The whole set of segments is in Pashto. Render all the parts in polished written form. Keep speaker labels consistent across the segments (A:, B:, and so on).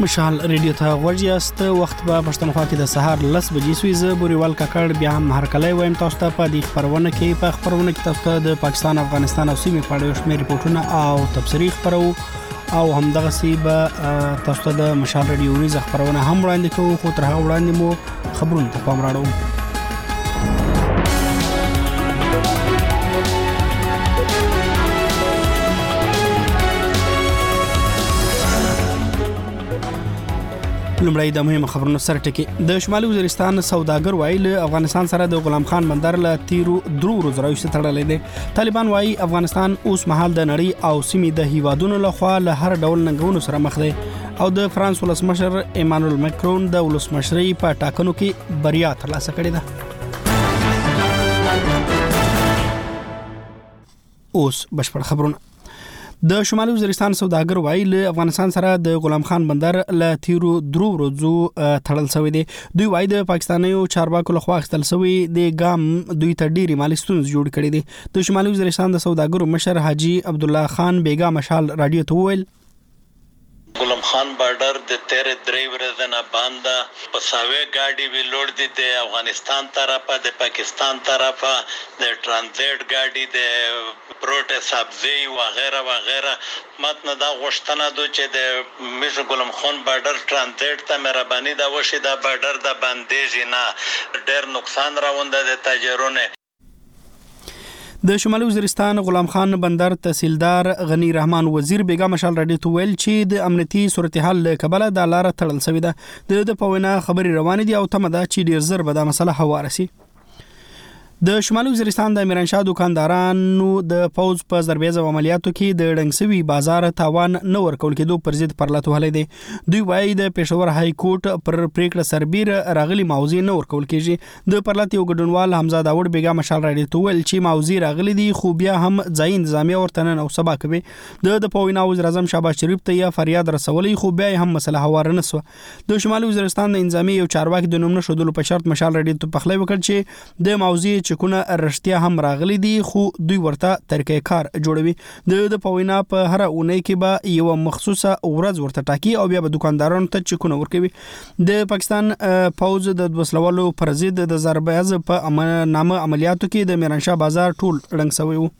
A: مشال ریډیو ته ورجاست وخت به پښتونخوا کې د سهار 10 بجې سوي زه بوريوال کاکړ بیا هم هرکلی وایم تاسو ته په دې خبرونه کې تاسو ته د پاکستان افغانستان او سیمې په اړه شمېر ریپورتونه او تبصرې خبرو او همدغه سی به تاسو ته د مشال ریډیو ریز خبرونه هم وړاندې کوو خو تر هغه وړاندې مو خبرونه ته پام راوړو. لومړی د مهمه خبرونو سره ټکی د شمالي وزیرستان سوداګر وایي له افغانستان سره د غلام خان بندر له تیرو درو ورځو راوښته تړلې ده. طالبان وایي افغانستان اوس مهال د نړۍ او سیمې د هیوادونو لخوا له هر ډول ننګونو سره مخ دی او د فرانس ولسمشر ایمانوئل ماکرون د ولسمشرۍ په ټاکنو کې بریا ترلاسه کړې ده. اوس بشپړ خبرونه. د شمالي وزیرستان سوداګر وایي له افغانستان سره د غلام خان بندر له تیرو درو ورځو تړل شوی دی. دوی وایي د پاکستانیو چارواکو لخوا اخیستل شوی د ګام دوی ته ډېری مالي ستونزې جوړ کړي دي. د شمالي وزیرستان د سوداګرو مشر حاجی عبدالله خان بیگا مشال رادیو ته وویل
B: غلام خان بارډر د تیر درې ورځې نه باندې په ساوي گاډي وی لوړ دي د افغانستان طرفه د پاکستان طرفه د ترانزیت گاډي د پروټ سبزی وغیرہ وغیرہ متنه دا غشتنه دو چې د مش غلام خان بارډر ترانزیت ته مهرباني دا وشي دا بارډر د باندې نه ډېر نقصان راوند د تاجرونه.
A: د شمالي وزیرستان غلام خان بندر تحصیلدار غنی رحمان وزیر بیگا مشال رادیو ته ویل چې د امنیتي صورتحال له کبله د لار تړل شوی ده. د په وینا خبري روان دي او تمه ده چې ډیر زر به دا مسله هواره شي. د شمالي وزیرستان د میرانشاه دکاندارانو د پوز په ضربیز عملیاتو کې د ډنګسوي بازار تاوان نه ورکول کېدو پر ضد پرلط وهلې دي. دوی وایي د پېښور های کورټ پر پریکړه سربیر راغلي موضوع نه ورکول کېږي. د پرلط یو ګډونوال حمزه داوود بیگا مشال رادیو ته ویل چې موضوع راغلي دي خو بیا هم ځای انتظامیه ورته نه سبا کوي. د پوینا وزیر اعظم شهباز شریف ته یا فریاد رسولي خو بیا هم مسله هواره نه سو. د شمالي وزیرستان د انتظامیه یو چارواکي د نوم نشودلو په شرط مشال رادیو ته پخلی وکړ چې د موضوع چکونه رښتیا هم راغلي دي خو دوی ورته طریقې کار جوړوي. د پوینا په هر اونۍ کې به یو مخصوصه ورځ ورته ټاکي او بیا به دکاندارانو ته چکونه ورکوي. د پاکستان پوز د وسلوالو پر ضد د ضربیز په نامه عملیاتو کې د میرانشاه بازار ټول رنګ سوی و.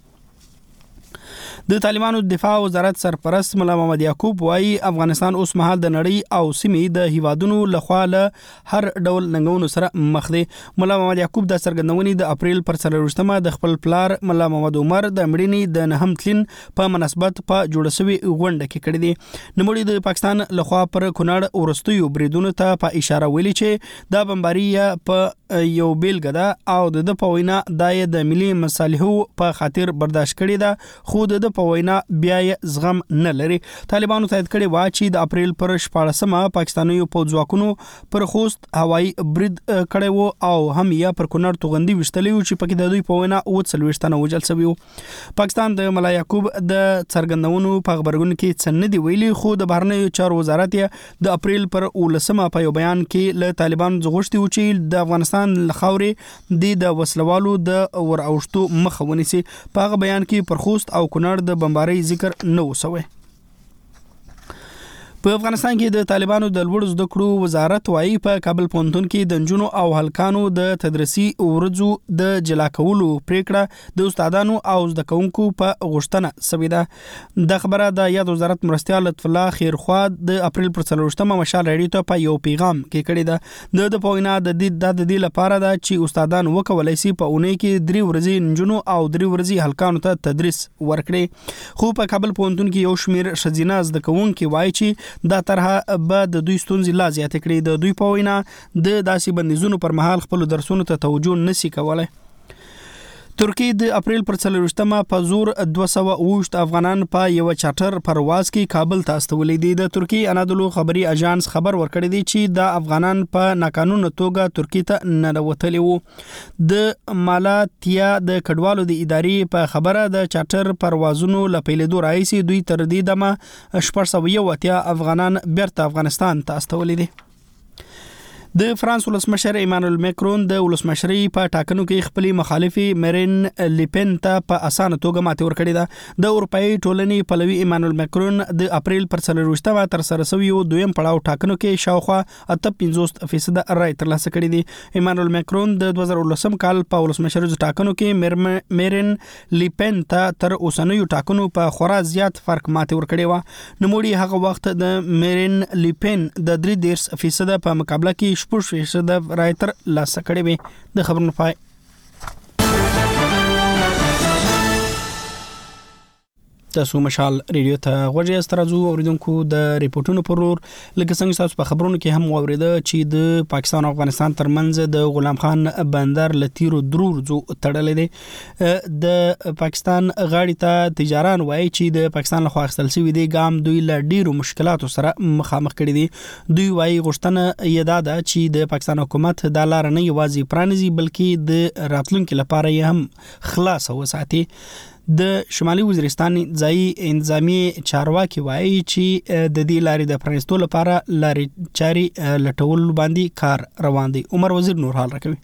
A: د طالبانو دفاع وزارت سرپرست ملا محمد یعقوب وایي افغانستان اوس مهال د نړۍ او سیمې د هیوادونو لخوا له هر ډول ننګونو سره مخ دی. ملا محمد یعقوب د څرګندونې د اپریل پر 24مه د خپل پلار ملا محمد عمر د مړینې د نهم تلین په مناسبت په جوړ شوی غونډه کې کړی دی. نوموړي د پاکستان لخوا پر کونړ ورستیو بریدونو ته په اشاره ویلي چې دا بمباري په یو بیلګه ده او د پوینا د ملي مصالحو په خاطر برداشت کړی ده خو د پوینا بیا زغم نه لري. طالبانو تایید کړي وا چې د اپریل پر 14مه پاکستانیو پوځ ځواکونو پر خوست هوایي برید کړي وو او هم یا پر کونړ توغندي وشتلی و چې پکې د دوی پوینا او 40 تنه وجل شوی وو. پاکستان د ملا یعقوب د څرګندونو په خبرګون کې څنګه دی ویلي خو د بهرنیو چارو وزارت د اپریل پر 19مه په یو بیان کې له طالبان زغشتي و چې د افغانستان لخاوري د وسلوالو د ورأوشتو مخه ونیسي. په هغه بیان کې پر خوست او کونړ د بمبارۍ ذکر نه وسوي. په افغانستان کې د طالبانو د لوړ زده کړو وزارت وایي په کابل پوهنتون کې د نجونو او هلکانو د تدریسي ورځو د جلا کولو پریکړه د استادانو او زده کوونکو په غوښتنه شوې ده. د خبره د یاد وزارت مرستیال لطف الله خیرخوا د اپریل پر 14مه مشال رادیو ته په یو پیغام کې کړی ده. د پوینا د دې لپاره ده چې استادان وکولای شي په اونۍ کې 3 ورځې نجونو او 3 ورځې هلکانو ته تدریس ورکړي. خو په کابل پوهنتون کې یو شمیر ښځینه زده کوونکي وایي چې دا طرحه به د دوی ستونزې لا زیاتې کړي. د دوی په وینا د داسې بندیزونو پر مهال خپل درسونو ته توجه نشي کولای. ترکیه د اپریل پر 24مه په زور 228 افغانان په یو چارټر پرواز کې کابل ته استولې دي. د ترکیه انادولو خبري اژانس خبر ورکړی دی چې د افغانان په ناقانونه توګه ترکیه ته ننوتلي وو. د مالاتیا د کډوالو د ادارې په خبره د چارټر پروازونو لپیلېدو راځي دوی تر دې دمه 480 افغانان بیرته افغانستان ته استولې دي. د فرانس ولسمشر ایمانوئل ماکرون د ولسمشرۍ په ټاکنو کې خپل مخالفي مارین لیپن ته په اسانه توګه ماتې ورکړې ده. د اروپאי ټولنې پلوي ایمانوئل ماکرون د اپریل پر 24مه تر سره شوی دویم پړاو ټاکنو کې شاوخوا 58% رای ترلاسه کړی دي. ایمانوئل ماکرون د 2019 کال په ولسمشرۍ ټاکنو کې مارین لیپن ته تر اوسنیو ټاکنو په خورا زیات فرق ماتې ورکړې و. نوموړي هغه وخت د مارین لیپن د 33% په مقابله کې 4% رای تر لاسه کړې وي. د خبرونو پای. تاسو مشال ریډیو ته غوږی استرازو اوریدونکو د ریپورتونو پرور لکه څنګه تاسو په خبرونو کې هم اوریده چې د پاکستان او افغانستان ترمنځ د غلام خان بندر لتیرو درورزو تړلې دي. د پاکستان غاړي ته تجاران وایي چې د پاکستان لخوا اخیستل شوی دی ګام دوی له ډیرو مشکلاتو سره مخامخ کړي دي. دوی وایي غوښتنه یې دا ده چې د پاکستان حکومت د لار نه یوازې پرانیزي بلکې د راتلونکو لپاره یې هم خلاص وساتي. د شمالي وزیرستان ځایي انتظامی چارواکي وایي چې د دې لارې د پرانیستو لپاره لارې چاري لټول باندې کار روان دي. عمر وزیر نور حال راکوي.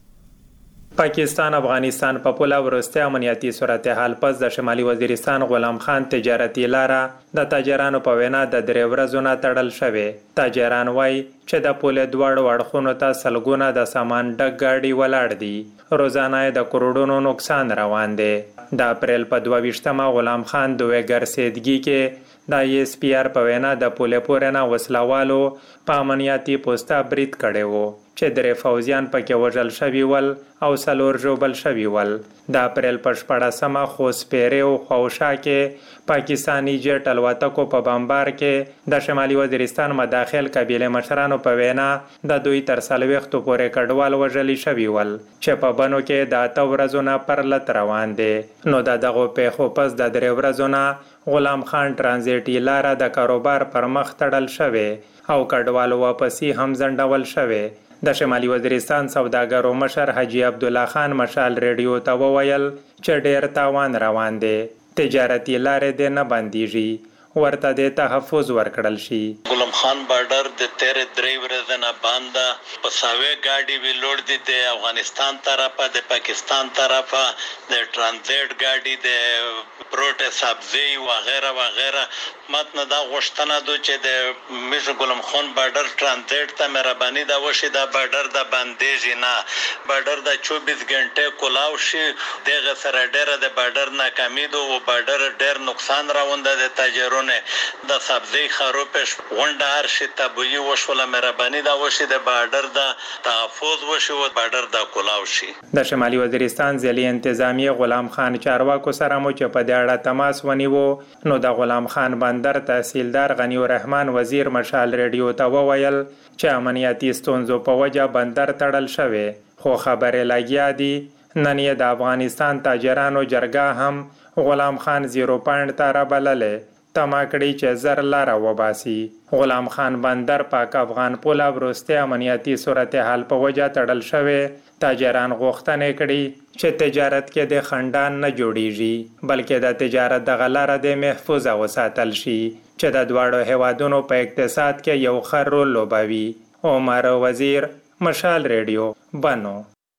C: پاکستان افغانستان په پوله ورسته امنیتي صورتحال پس د شمالي وزیرستان غلام خان تجارتي لاره د تاجرانو په وینا د 3 ورځو نه تړل شوی. تاجران وایي چې د پوله دواړو اړخونو ته سلګونه د سامان ډک گاډي ولاړ دي. روزانه د کروڑونو نقصان روان دی. د اپریل په 22مه غلام خان د وګرسیدګي کې د ایس پی آر په وینا د پوله پورنه وسلوالو په امنیتي پوسټه برید کړي وو چې 3 فوجیان پکې وژل شوي ول او 4 ژوبل شوي ول. د اپریل په 14مه خوسپیره او خوشا کې پاکستانی جټ الوتکو په بمبار کې د شمالي وزیرستان مداخل قبیله مشرانو په وینا د دوی تر 40 پورې کډوال وژل شوي ول چې په بنو کې د 8 ورځو نه پرلت روان دي. نو دغه پیښو پس د 3 ورځو نه غلام خان ترانزیټي لاره د کاروبار پر مخ تړل شوی او کډوال واپسی هم ځنډول شوی. د شمالي وزیرستان سوداګرو مشر حاجی عبد الله خان مشال ریډیو ته وویل چې ډیر تاوان روان دی. تجارتي لارې دې نه بنديږي ورته د تحفظ ورکړل شي.
B: غلام خان بارډر د 3 ورځې نه باندې په ساوي گاډي وی لوړ دي د افغانستان طرفه د پاکستان طرفه د ترانزیت گاډي د پروت سبزی وغیرہ وغیرہ متنه دا غوښتنه دو چې د مش غلام خان بارډر ترانزیت ته مهرباني دا وشي دا بارډر د باندې نه بارډر د 24 غنټه کولاو شي دغه سره ډیره د بارډر ناکامي دو او بارډر ډیر نقصان راوند د تاجرونه د سبزی خروپش غونډه هر شي تبوی وشول مهرباني دا وشي د بارډر د تحفظ وشي او بارډر د کولاو شي.
C: د شمالي وزیرستان ځلې انتظامی غلام خان چارواکو سره مو چې په دې اړه تماس ونیو نو د غلام خان بندر تحصیلدار غنی الرحمن وزیر مشال ریډیو ته وویل چې امنیتي ستونزو په وجه بندر تړل شوی خو خبره لګیا دي. نن یې د افغانستان تاجرانو جرګه هم غلام خان 0 پوینټ ته رابللې تماکړي چې زر لاره وباسي. غلام خان بندر پاک افغان پوله ورسته امنیتي صورتحال په وجه تړل شوی. تاجران غوښتنه کړي چې تجارت کې د خندان نه جوړیږي بلکې د تجارت د غلاره د محفوظ وساتل شي چې د دواړو هیوادونو په اقتصاد کې یو ښه رول لوبوي. عمر وزیر مشال ریډیو بنو.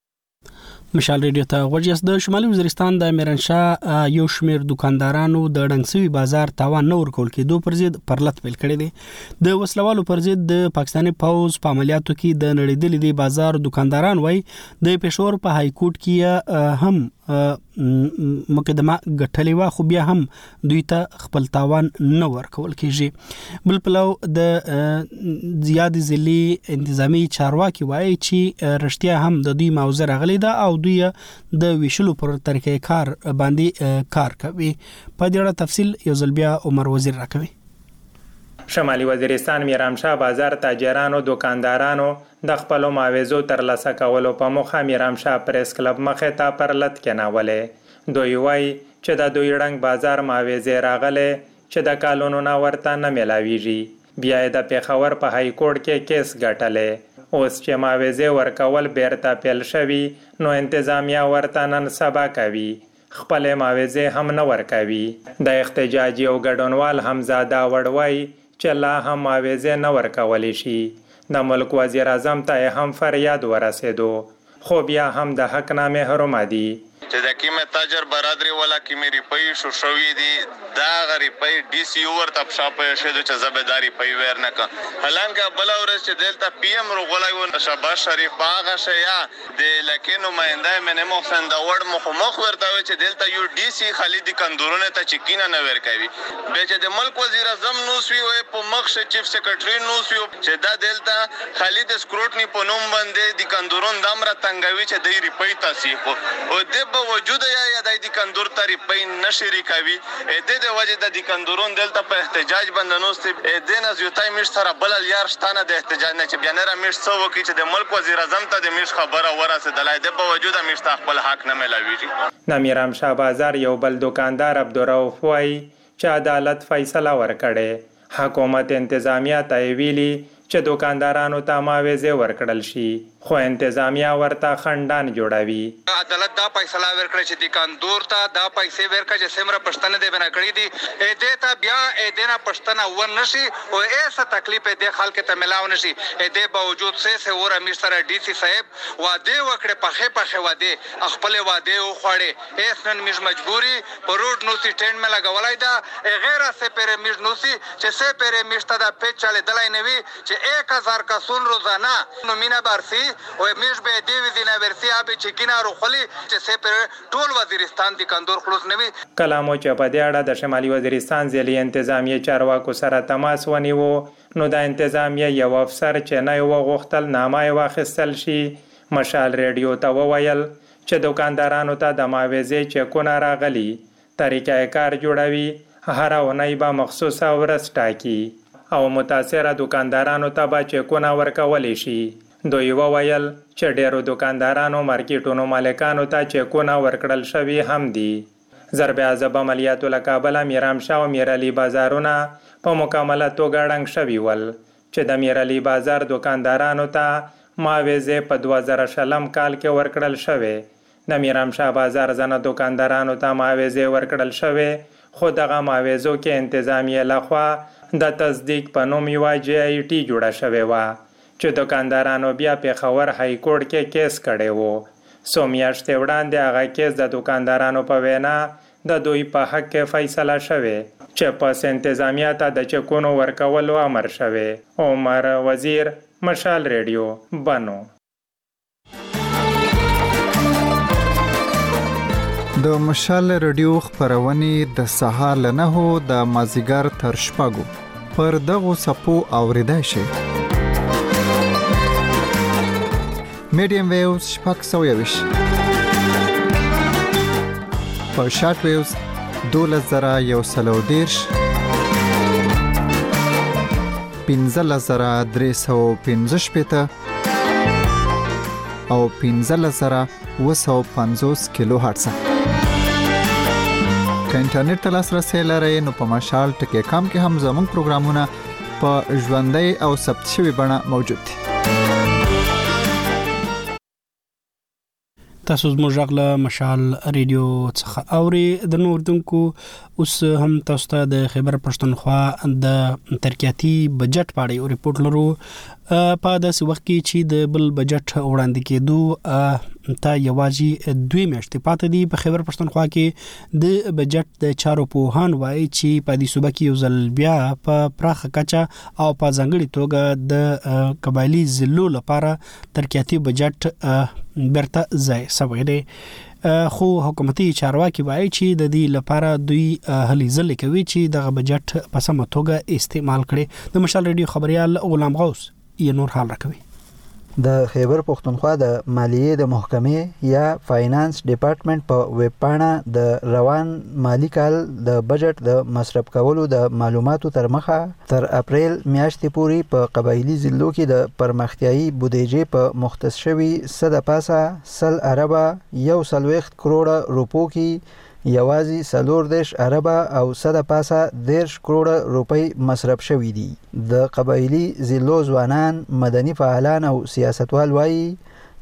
A: مشال ریډیو ته غوږی د شمالي وزیرستان د میرنشاه یو شمیر دکاندارانو د ډنګسوي بازار تاوان نه ورکول کېدو پر ضد پرلت پیل کړی دی. د وسلوالو پر ضد د پاکستاني پوز په عملیاتو کې د نړیدلې دی بازار دکانداران وای د پېښور په های کورټ کې هم مقدمه غټلې وا خو بیا هم دوی ته خپل تاوان نه ورکول کېږي. بل پلو د زیات ځلي انتظامی چارواکي وایي چې رښتیا هم د دوی موضوع راغلی ده او دوی د ویشلو پر طریقې کار باندې کار کوي. په دې اړه تفصیل یو ځل بیا عمر وزیر راکوي.
C: شمالي وزیرستان میرامشاه بازار تاجرانو دکاندارانو د خپل معاوضو ترلاسه کولو په موخه میرامشاه پریس کلب مخې ته پرلت کېنولې. دوی وایي چې د دوی رنګ بازار معاوضې راغلې چې د کالونو نه ورته نه میلاویږي. بیا یې د پیښور په های کورټ کې کیس ګټلې. اوس چې معاوضې ورکول بیرته پیل شوي نو انتظامیه ورته نن سبا کوي خپل معاوضې هم نه ورکوي. د احتجاج یو ګډونوال حمزاده وړوي چې لا هم معاوضې نه ورکولی شي. د ملک وزیر اعظم ته هم فریاد ورسېدو، خو بیا هم د حق نه محروم دي.
B: چې د کیمه تاجر برادری ولا کیمه ریپای شو شوې دي دا غریپای ډي سي ورته شاپه شه چې زبرداري پي ور نه ک هلانګه بل ورځ چې دلته پی ام رغولای و شاباش شریف باغه شیا د لکه نماینده منه محسن دا وړ مخ ورته چې دلته یو ډي سي خالد کندورونه ته چکینه نه ور کوي به چې د ملک وزیر اعظم نو سوي او په مخ چیف سیکریټری نو سوي چې دا دلته خالد سکروټنی په نوم باندې د کندورون دمره تنګوي چې د ریپای تاسو او د وجود یا د کندور تری پین نشری کوي د وجه د کندورون دلته په احتجاج بندنوست د نز یو تایم سره بل یار شتانه د احتجاج نه چې بیانره مش څو وکي چې د ملک وزیر اعظم ته د مش خبره ورسه د لای د وجود مش خپل حق نه ملاويږي.
C: نمیرام شاه بازار یو بل دکاندار عبدالرؤف وای چې عدالت فیصله ورکړي، حکومت انتظامیه ته ویلي چې دکاندارانو ته معاوضه ورکړل شي، خو انتظامیه ورته خندان جوړوي.
D: عدالت دا فیصله ورکړي چې د کندور ته دا پیسې ورکړي چې سمره پښتنه دی بنا کړی دي دې ته بیا دې نه پښتنه ور نشي او ایسه تکلیف دې خلک ته ملاو نشي. دې باوجود سه ور امیر سره ډي سي صاحب واده وکړي پخې واده خپل واده او خوړې ایس نن مش مجبوری په روډ نو سي ټینډ مې لګولای دا غیر سه پر مش نو سي چې سه پر مشته دا په چاله دلای نوي چې 1000 کسون روزانه نو مینا برسي او مش به دی وزینه ورسی ابي چکینا روخلي چې سه پر ټول وزیرستان د کندور خلوص نوي.
C: کلامو چې په دې اړه د شمالي وزیرستان ځلې انتظامیه چارواکو سره تماس ونیو نو د انتظامیه یو افسر چې نه یو غوښتل نامه واخیستل شي. مشال ریډیو ته وویل چې دکاندارانو ته د معاوضې چکونه راغلي، طریقه کار جوړوي، هر اونۍ به مخصوصه ورځ ټاکي او متاثره دکاندارانو ته به چکونه ورکولی شي. دوی وویل چې ډیرو دکاندارانو مارکیټونو مالکانو ته چکونه ورکړل شوي هم دي. ضرب عذاب عملیاتو له کابل میرام شاه او میرعلي بازارونه په مکمله توګه ړنګ شوي ول چې د میرعلي بازار دکاندارانو ته معاوضې په 2020 کال کې ورکړل شوې. د میرام شاه بازار ځنه دکاندارانو ته معاوضې ورکړل شوې، خو دغه معاوضو کې انتظامیه لخوا د تصدیق په نوم یوه GIT جوړه شوې وه چې دکاندارانو بیا پیښور های کورټ کې کیس کړی وو. څو میاشتې وړاندې هغه کیس د دکاندارانو په وینا د دوی په حق کې فیصله شوې چې پس انتظامیه ته د چکونو ورکولو امر شوې. عمر وزیر، مشال ریډیو، بنو.
E: د مشال ریډیو خبرونه د سهار له 9 د مازیګر تر شپږو پر دغو سپو اوریدای شي. میډیم ویوز شپږ 120 په شارټ ویوز 12130 15315 او 15750 کیلو هرتز. که انټرنیټ ته لاسرسي لرئ نو په مشال ټکی کام کې هم زموږ پروګرامونه په ژوندۍ او ثبت شوي بڼه موجود دي.
A: تاسو زموږ غږ مشال ریډیو څخه اوري. د نوردونکو اوس هم تاسو ته د خیبر پښتونخوا د ترقیاتي بجټ په اړه ریپورت لرو. په داسې وخت کې چې د بل بجټ وړاندې کېدو ته یوازې 2 میاشتې پاتې دي، په خیبر پښتونخوا کې د بجټ د چارو پوهان وایي چې په دې صوبه کې یو ځل بیا په پراخه کچه او په ځانګړي توګه د قبایلي ضلعو لپاره ترقیاتي بجټ برته ځای شوی دی. خو حکومتي چارواکي وایي چې د دې لپاره دوی هلې ځلې کوي چې دغه بجټ په سمه توګه استعمال کړي. د مشال ریډیو خبريال غلام غوث یې نور حال راکوي.
F: د خیبر پښتونخوا د مالیې د محکمې یا فاینانس ډپارټمنټ په ویب پاڼه د روان مالی کال د بجټ د مصرف کولو د معلوماتو تر مخه تر اپریل میاشتې پورې په قبایلی ضلعو کې د پرمختیايي بودیجې په مختص شوي 100 پاسه 100 اربه 140 کروڑه روپو کې یوازې 40 اربه او 100 پاسه 10 کروڑه روپۍ مصرف شوي دي. د قبایلی ضلعو ځوانان، مدني فعالان او سیاستوال وایي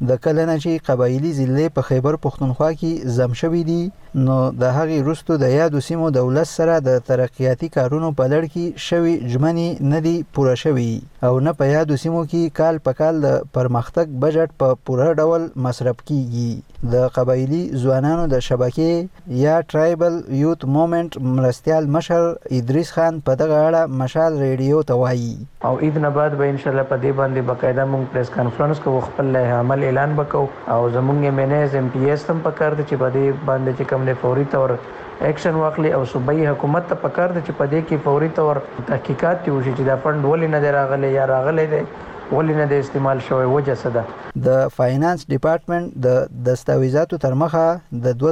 F: د کله نه چې قبایلی ضلعې په خیبر پښتونخوا کې زم شوي دي نو د هغې وروسته د یادو سیمو دولت سره د ترقیاتي کارونو په لړ کې شوي ژمنې نه دي پوره شوي او نه په یادو سیمو کې کال په کال د پرمختګ بجټ په پوره ډول مصرف کیږي د قبایلی ځوانانو د شبکې یا ټرایبل یوت موومېنټ مرستیال مشر ادریس خان په دغه اړه مشال ریډیو ته وایي
G: او عید نه بعد به ان شاء الله په دې باندې باقاعده موږ پریس کانفرنس کوو خپل عمل اعلان وکړو او زمونږ مینیز ام پی ایس هم پکار دي چې په دې باندې چې کوم له فوري تور ایکشن واخلي او صوبایي حکومت ته پکار دي چې په دې کې فوري تور تحقیقات وشي چې دا فند ولې نه راغلي یا راغلي دي ولې نه د استعمال شوی وجه څه ده
F: د فاینانس ډپارټمنټ د دستاویزاتو تر مخه د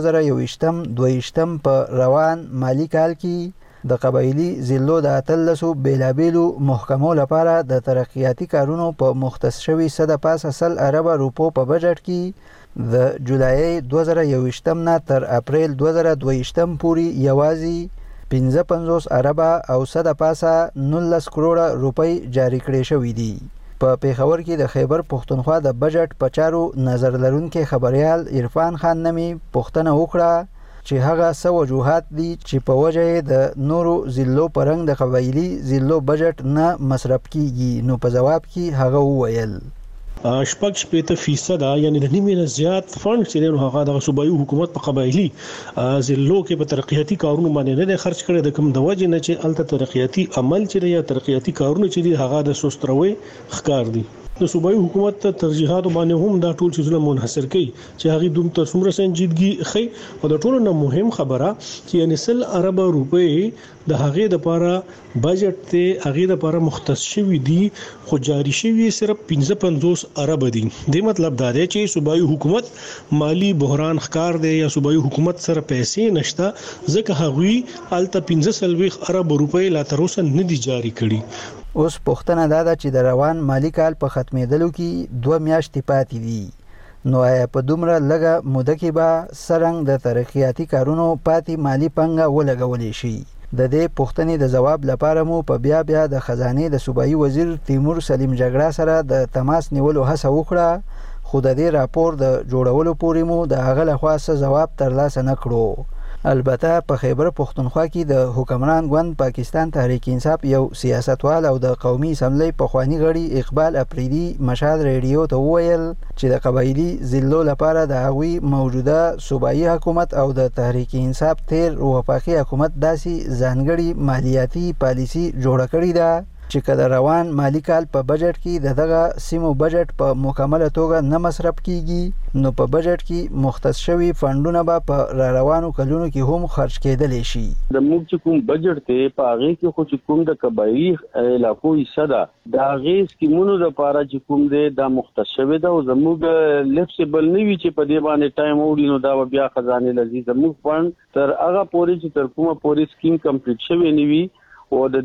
F: 2022 په روان مالی کال کې د قبایلی ضلعو د 13 بیلابیلو محکمو لپاره د ترقیاتي کارونو په مختص شوي 150 ارب روپو په بجټ کې د جولای 2021 نه تر اپریل 2022 پورې یوازې 55 ارب او 119 کروڑه روپۍ جاری کړې شوې دي په پیښور کې د خیبر پښتونخوا د بجټ په چارو نظر لرونکي خبريال عرفان خان نمی پښتنه وکړه چې هغه څه وجوهات دي چې په وجه د نورو ضلعو پرنګ د قبایلی ضلعو بجټ نه مصرف کیږي نو په جواب کې هغه وویل
H: شپږ شپېته فیصد یعنی د نیمه نه زیات فند چې نو هغه د صوبایي حکومت په قبایلی ضلعو کې په ترقیاتي کارونو باندې نه خرج کړي د کوم د وجه نه چې الته ترقیاتي عمل چې یا ترقیاتي کارونه چې هغه د سستروي ښکار دي د صوبایي حکومت ترجیحات باندې هم دا ټول چیزونه منحصر کړي چې هغه دوم تر څومره سنجیدګي خي او د ټولو نه مهم خبره چې یعنی 100 ارب روپۍ د هغه د لپاره بجټ ته هغه د لپاره مختص شوی دي خو جاری شوی صرف 55 ارب دي د مطلب دا دی چې صوبایي حکومت مالی بحران ښکار دی یا صوبایي حکومت سره پیسې نشته ځکه هغه الته 15 ارب روپۍ لا تر اوسه نه دي جاری کړي
F: اوس پوښتنه دا ده چې د روان مالی کال په ختمېدلو کې 2 میاشتې پاتې دي نو آیا په دومره لږه موده کې به سرنګ د ترقیاتي کارونو پاتې مالی پنګه ولګولې شي د دې پوښتنې د جواب لپاره مو په بیا د خزانه د صوبایي وزیر تیمور سلیم جګړه سره د تماس نیولو هڅه وکړه خو د دې راپور د جوړولو پورې مو د هغه لخوا څه جواب ترلاسه نه کړو البته په خیبر پښتونخوا کې د حکمران ګوند پاکستان تحریک انصاف یو سیاستوال او د قومي اسمبلی پخوانی غړي اقبال اپریدي مشال ریډیو ته وویل چې د قبایلی ضلعو لپاره د هغوی موجوده صوبایي حکومت او د تحریک انصاف تیر وفاقي حکومت داسې ځانګړي مالیاتي پالیسي جوړه کړې ده چې کله روان مالی کال په بجټ کې دغه سیمو بجټ په مکمله توګه نه مصرف کیږي نو په بجټ کې مختص شوی فندونه به په روانو کلونو کې هم خرج کېدلی شي
I: د موږ چې کوم بجټ ته په هغه کې خو چې کوم د قبایلی علاقو حصہ ده دا هغه سکیمونو لپاره چې کوم دی دا مختص شوی ده او زموږ لیفسیبل نه وی چې په دې باندې ټایم وړي نو دا بیا خزانه لذي زموږ فند تر هغه پورې چې تر کومه پورې سکیم کمپلیټ شوی نه وي او د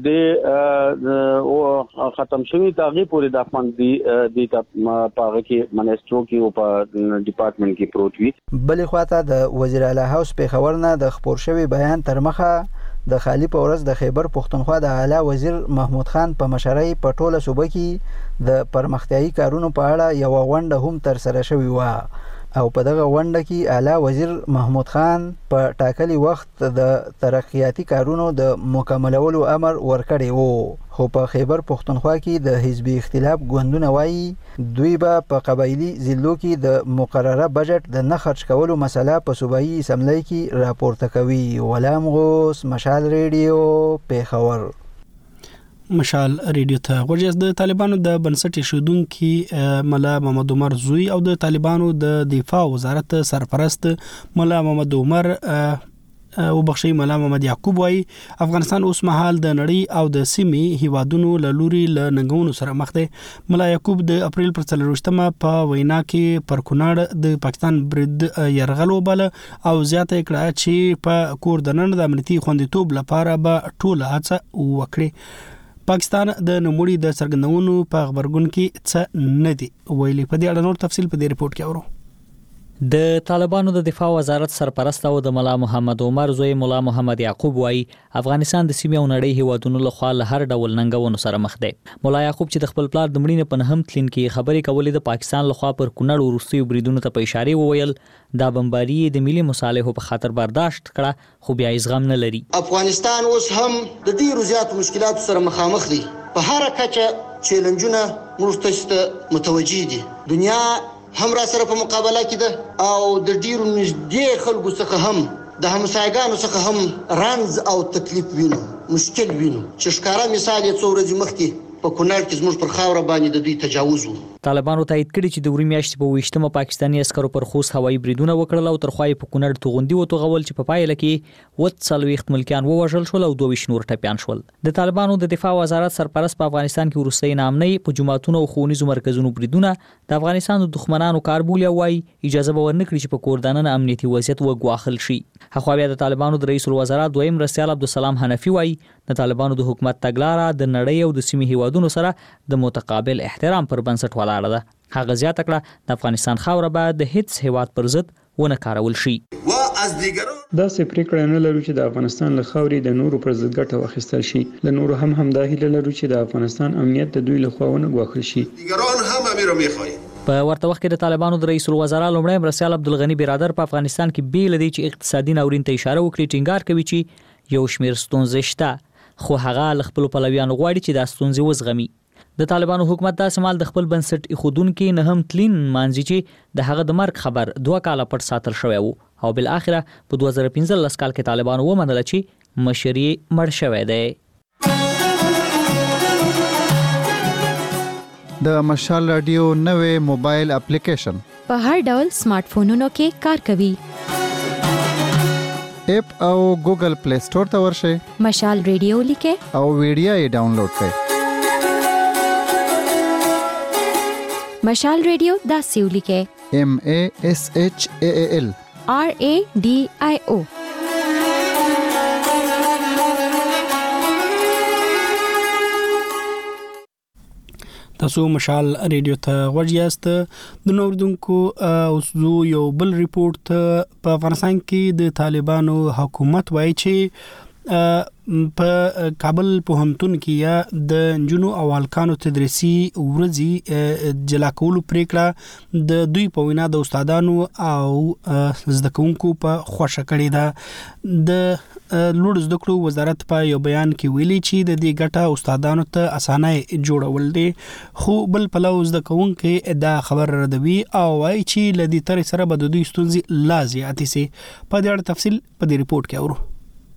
I: دې او ختم شوی تاغي پورې د فند دی د پاغه کې منیسټرو کې او په ډپارټمنټ کې پروت وي
F: بلې خواته د وزیر اعلی هاوس په خبر نه د خبر شوی بیان تر مخه د خالی په ورځ د خیبر پښتونخوا د اعلی وزیر محمود خان په مشرۍ په ټوله صوبه کې د پرمختیايي کارونو په اړه یو غونډه هم تر سره شوې و او په دغه غونډه کې اعلی وزیر محمود خان په ټاکلي وخت د ترقیاتي کارونو د مکملولو امر ورکړی وو خو په خیبر پښتونخوا کې د حزبي اختلاف ګوندونه وایي دوی به په قبایلی ضلعو کې د مقرره بجټ د نه خرج کولو مسله په صوبایي اسمبلی کې راپورته کوي غلام غوث مشال ریډیو پیښور
A: مشال ریډیو ته غوږیاست د طالبانو د بنسټ ایښودونکي ملا محمد عمر زوی او د طالبانو د دفاع وزارت سرپرست ملا محمد عمر او بخشي ملا محمد یعقوب وايي افغانستان اوس مهال د نړۍ او د سیمې هیوادونو له لوري له ننګونو سره مخ دی ملا یعقوب د اپریل پر 4مه په وینا کې پر کونړ د پاکستان برید يرغل وبله او زیاته کړه چې په کور د نن د امنیتي خوندیتوب لپاره به ټول هڅه وکړي پاکستان د نوموړي د څرګندونو په خبرګون کې څه نه دی ویلي په دې اړه نور تفصیل په دې ریپورت کې اورو
J: د طالبانو د دفاع وزارت سرپرست او د ملا محمد عمر زوی ملا محمد یعقوب وایي افغانستان د سیمې او نړۍ هیوادونو لخوا له هر ډول ننګونو سره مخ دی. ملا یعقوب چې د خپل پلار د مړینې په نهم تلین کې خبرې کولې د پاکستان لخوا پر کونړ وروستیو بریدونو ته په اشاره وویل دا بمباري د ملي مصالحو په خاطر برداشت کړه خو بیا زغم نه لري.
K: افغانستان اوس هم د ډیرو زیات مشکلاتو سره مخامخ دی. په هر کچه چیلنجونه موږ ته متوجه دي. دنیا هم را سره په مقابله کې ده او د ډیرو نږدې خلکو څخه هم د همسایګانو څخه هم رنځ او تکلیف وینو، مشکل وینو چې ښکارا مثال یې څو ورځې مخکې په کونړ کې زموږ پر خاوره باندې د دوی تجاوز وو.
J: طالبانو تایید کړي چې د وری میاشتې په 28مه پاکستاني عسکرو پر خوست هوایي بریدونه وکړل او تر خوای په کونړ توغندي وتوغول چې په پایله کې 40 ملکیان ووژل شول او 22 نور ټپيان شول. د طالبانو د دفاع وزارت سرپرست په افغانستان کې وروستي نامنۍ په جماعتونو او ښوونیزو مرکزونو بریدونه د افغانستان د دښمنانو کار بولي وای اجازه به ورنکړي چې په کوردانه امنیتي وضعیت وګواخل شي. خو بیا د طالبانو د رئیس الوزرا دویم مرستیال عبدالسلام حنفي وای د طالبانو د حکومت تګلارې د نړۍ او د سیمې هیوادونو سره د متقابل احترام پر بنسټ ولاړه ده. هغه زیاته کړه د افغانستان خاوره به د هیڅ هیواد پر ضد ونه کارول شي.
L: دا سه پریکړه نه لرو چې د افغانستان له خاورې د نورو پر ضد ګټه واخیستل شي. له نورو هم همدا هیله لرو چې د افغانستان امنیت د دوی له خوا ونه ګواښل شي.
J: په ورته وخت کې د طالبانو د رئیس الوزرا لومړی مرستیال عبدالغنی برادر په افغانستان کې بیل دی چې اقتصادي ناورین ته اشاره وکړي ټینګار کوي چې یو شمېر ستونزې شته خو هغه له خپل پلویانو غواړي چې دا ستونزې وزغمي. د طالبانو حکومت دا سمال د خپل بنسټ ایښودونکو نه هم تلین مانځي چې د هغه د مرګ خبر 2 کاله پټ ساتل شوی وو او بل اخره په 2015 کال کې طالبانو ومنل چې مشري مړ شوی دی.
E: د مشال رادیو نوې موبایل اپلیکیشن
M: په هر ډول سمارټ فونونو کې کار کوي.
E: اپ او ګوګل پلی سٹور ته ورشئ،
M: مشال رادیو لیکه
E: او ویډیو یې ډاونلوډ کړئ.
M: مشال رادیو داسې ولیکه
E: MASHAAL
M: RADIO.
A: تاسو مشال ریډیو ته غوږ یاست. د نوردونکو اوسو یو بل ریپورت په افغانستان کې د طالبانو حکومت وایي چې په کابل پوهنتون کې یا د جنو او هلکانو تدریسي ورځي جلا کولو پریکړه د دوی په وینا د استادانو او زده کوونکو په خوښه کړې ده. د لوړ زده کړو وزارت په یو بیان کې ویلي چې د دې ګټه استادانو ته اسانه جوړول دي خو بل پلو زده کوونکو دا خبر ردوي او وايي چې لدی تر سره به د دوی ستونزې لا زیاتې سي. په دې اړه تفصیل په دې ریپورت کې اورو.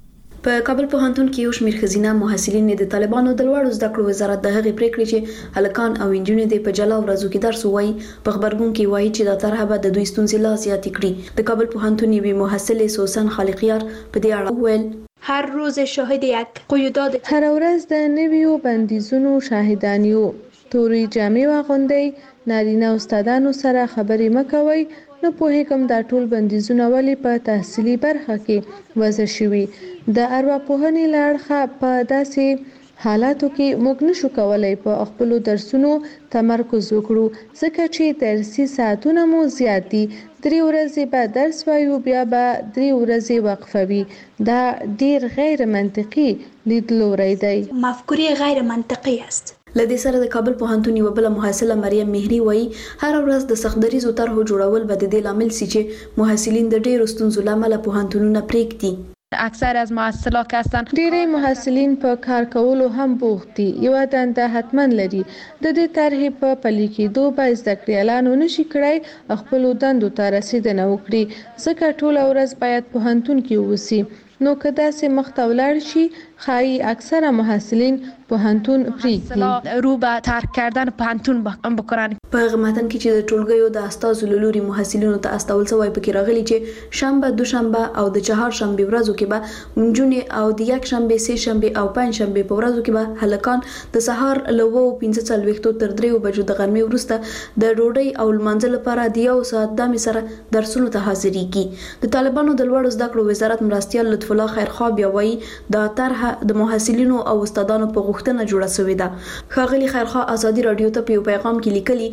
N: په کابل پوهنتون کې یو شمېر ښځینه محصلین د طالبانو د لوړو زده کړو وزارت د هغې پریکړې چې هلکان او نجونې د په جلا ورځو کې درس وایي په خبرګون کې وایي چې دا طرحه به د دوی ستونزې لا زیاتې کړي. د کابل پوهنتون یوې محصلې سوسن خالقیار په دې اړه وویل
O: هر روز شاهد یک قیودات
P: هر ورځ د نویو بندیزونو شاهدانیو توري جامې واغوندئ نارینه استادانو سره خبرې مکوئ نو پوهیږم دا ټول بندیزونه ولې په تحصیلي برخه کې وضع شوي. د ارواپوهنې له اړخه په داسې حالاتو کې موږ نشو کولای په خپلو درسونو تمرکز وکړو ځکه چې درسي ساعتونه مو زیات دي. 3 ورځې به درس وایو بیا به 3 ورځې وقفه وي. دا ډیر غیر منطقي لیدلوری دی.
O: مفکوره غیر منطقي است.
N: لدې سره د کابل پوهنتون یو بل محصله مریم مهری وایي هر ورځ د سختدریزو طرحو جوړول به د دې لامل سي چې محصلین د ډیرو ستونزو لامل پوهنتونونه پریږدي.
P: اکثر از محصلات که هستن ډیری محصلین په کار کولو هم بوخت دي. یو دنده حتما لري. د دې طرحې په پلي کېدو به زده کړیالان نشي کړای خپل دندو ته رسیدنه وکړي ځکه ټوله ورځ باید پوهنتون کې اوسي. نو که داسې مخته ولاړ شي خایي اکثره محصلین پوهنتون پریږدي
O: رو به ترک کردن پوهنتون بکنن.
N: په هغه متن کې چې د ټولګیو د استازو له لوري محصلینو ته استول شوی پکې راغلي چې شنبه دوشنبه او د چهارشنبه ورځو کې به نجونې او د یک شنبه سه شنبه او پنځ شنبه په ورځو کې به هلکان د سهار له 9:45 تر 3 بجو د غرمې وروسته د ډوډۍ او لمانځه لپاره د 1 ساعت دمې سره درسونو ته حاضرېږي. د طالبانو د لوړو زده کړو وزارت مرستیال لطف الله خیرخوا بیا وایي دا طرحه د محصلینو او استادانو په غوښتنه جوړه شوې ده. ښاغلي خیرخوا ازادي رادیو ته په پیغام کې لیکلي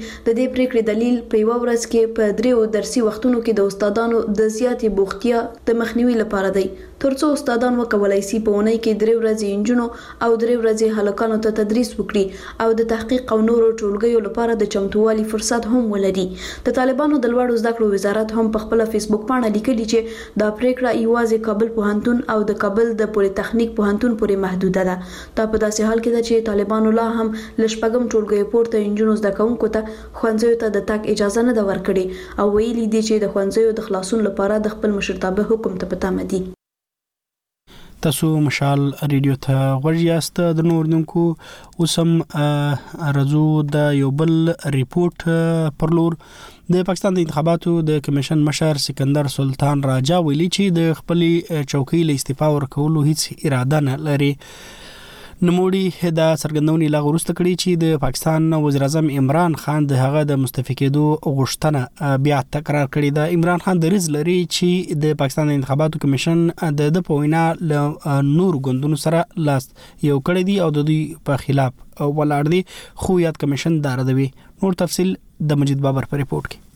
N: د دې پریکړې دلیل په یو ورځ کې په 3 درسي وختونو کې د استادانو د زیاتې بوختیا د مخنیوي لپاره دی، ترڅو استادان وکولای شي په اونۍ کې 3 ورځې انجونو او 3 ورځې هلکانو ته تدریس وکړي او د تحقیق او نورو ټولګیو لپاره د چمتووالي فرصت هم ولري. د طالبانو د لوړو زده کړو وزارت هم په خپل فیسبوک باندې لیکلي چې دا پریکړه یوازې کابل پوهنتون او د کابل د پولی تخنیک پوهنتون پورې محدوده ده. دا په داسې حال کې ده چې طالبانو لا هم لشپږم ټولګي پورته انجونو زده کوونکو ته ښوونځیو ته د تګ اجازه نه ده ورکړې او ویلي دي چې د ښوونځیو د خلاصون لپاره د خپل مشرتابه حکم ته په تمه دي.
A: تاسو مشال ریډیو ته غوږ یاست. د نوردونکو اوسم رزو د یو بل ریپورت پر لور د پاکستان د انتخاباتو د کمیشن مشر سکندر سلطان راجا ویلي چې د خپل چوکۍ له استعفا ورکولو هیڅ اراده نه لري. نموړي دا څرګندونې لا وروسته کړي چې د پاکستان وزیر اعظم عمران خان د هغه د مستعفي کېدو غوښتنه بیا تکرار کړې ده. عمران خان دریځ لري چې د پاکستان د انتخاباتو کمیشن د پوینا له نور ګوندونو سره لاس یو کړی دی او د دوی په خلاف ولاړ دی، خو یاد کمیشن دا ردوي. نور تفصیل د مجید بابر په ریپورت کې.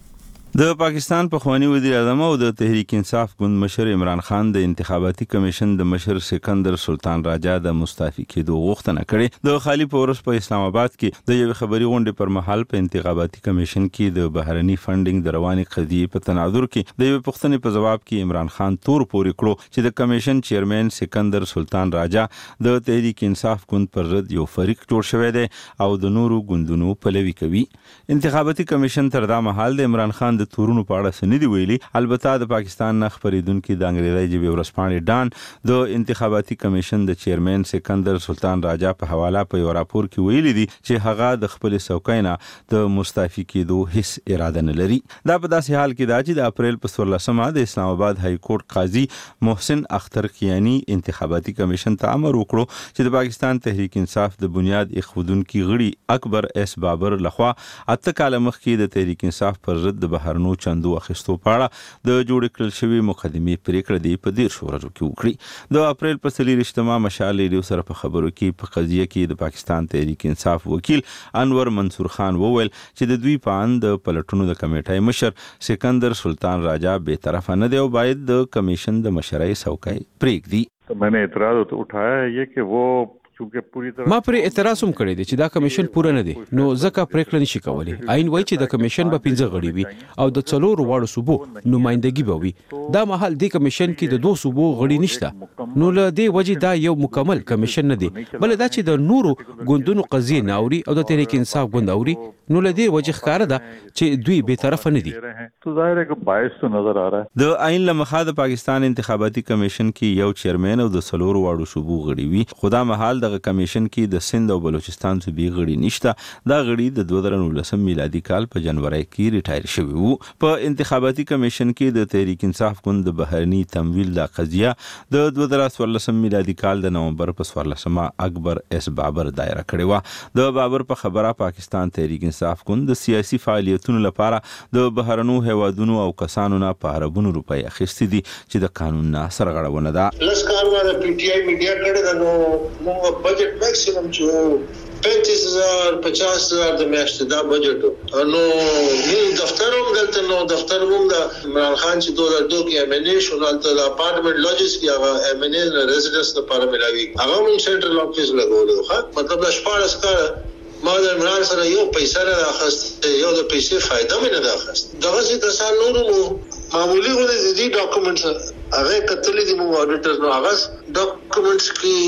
Q: د پاکستان پخوانی وزیر اعظم او د تحریک انصاف ګوند مشر عمران خان د انتخاباتي کمیشن د مشر سکندر سلطان راجا د مستعفي کېدو غوښتنه کړې. د خالی پورس په اسلام آباد کې د یو خبري غونډې پر مهال په انتخاباتي کمیشن کې د بهرني فندینګ د رواني قضیې په تناظر کې د یو پوښتنې په جواب کې عمران خان تور پورې کړو چې د کمیشن چیرمن سکندر سلطان راجا د تحریک انصاف ګوند پر ضد یو فریق جوړ شوی دی او د نورو ګوندونو پلوي کوي. انتخاباتي کمیشن تر دا مهال د عمران خان د تورونو په اړه سندي ویلي. البته د پاکستان نه خبرېدونکو د انګریزي ژبې ورسپانې ډان د انتخاباتي کمیشن د چیرمن سکندر سلطان راجا په حواله په یو راپور کې ویلي دي چې هغه د خپل څوکۍ نه د مستعفي کېدو هیڅ اراده نه لري. دا په داسې حال کې دا چې د اپریل په 14مه د اسلام آباد های کورټ قاضي محسن اختر کیانی انتخاباتي کمیشن ته امر وکړو چې د پاکستان تحریک انصاف د بنیاد ایښودونکو غړي اکبر اس بابر لخوا 8 کال مخکې د تحریک انصاف پر ضد د بهرنو چندو اخیستو په اړه د جوړ کړل شوی مقدمې پریکړه دی په 13 ورځو کې وکړي. د اپریل په 23مه مشال ریډیو سره په خبرو کې په قضیه کې د پاکستان تحریک انصاف وکیل انور منصور خان وویل چې د دوی په اند د پلټونو د کمیټې مشر سکندر سلطان راجا به طرف نه دی او باید د کمیشن د مشرۍ څوکۍ پریږدي.
R: तो मैंने एतराज उठाया है ये कि वो
S: ما پر اعتراض هم کړی دی چې دا کمیشن پوره نه دی، نو ځکه پریکړه نشي کولی. عین وایي چې د کمیشن به 15 غړي وي او د 4 واړو صوبو نمائندګي به وي. دا مهال د کمیشن کې د 2 صوبو غړي نشته، نو له دې وجې دا یو مکمل کمیشن نه دی، بل دا چې د نورو ګوندونو قضیه ناوري او د تحریک انصاف ګوند اوري، نو له دې وجې ښکاره ده چې دوی به طرف نه دي.
R: تو ظاهر ہے کہ باعث تو نظر آ رہا ہے.
Q: د عین لمخه د پاکستان انتخاباتي کمیشن کې یو چیرمن او د 4 واړو صوبو غړي وي، خدا مهال د کمیشن کې د سند او بلوچستان صوبې غړي نشته. دا غړي د 2019 میلادي کال په جنوري کې ریټایر شوي وو. په انتخاباتي کمیشن کې د تحریک انصاف ګوند د بهرني تمویل د قضیه د 2014 میلادي کال د نومبر په 14مه اکبر اس بابر دایره کړې و. د بابر په خبره پاکستان تحریک انصاف ګوند د سیاسي فعالیتونو لپاره د بهرنو هیوادونو او کسانو نه په اربونو روپۍ اخیستې دي چې د قانون نه سرغړونه ده.
T: لسکارونه د پی ټی آی میډیا کړي دا نو موږ بجټ میکسیمم چې 35,000 50,000 د میاشتې دا بجټ نو نیو دفتر هم دلته نو دفتر هم د عمران خان چې 2002 کې ایم ان ای شو دلته د اپارټمنټ لوجز کې هغه ایم ان ای ریزیډنس لپاره ملاوي هغه هم سنټرل افیس لګولو. ښه مطلب د شپاړس کال ما د عمران سره یو پیسې نه اخیست، یو د پیسې فائدہ مې نه اخیست. دغه څه کسان نورو معمولی غوډه دي ډاکومنټس هغه کتلې دي مو اډیټر نو هغه ډاکومنټس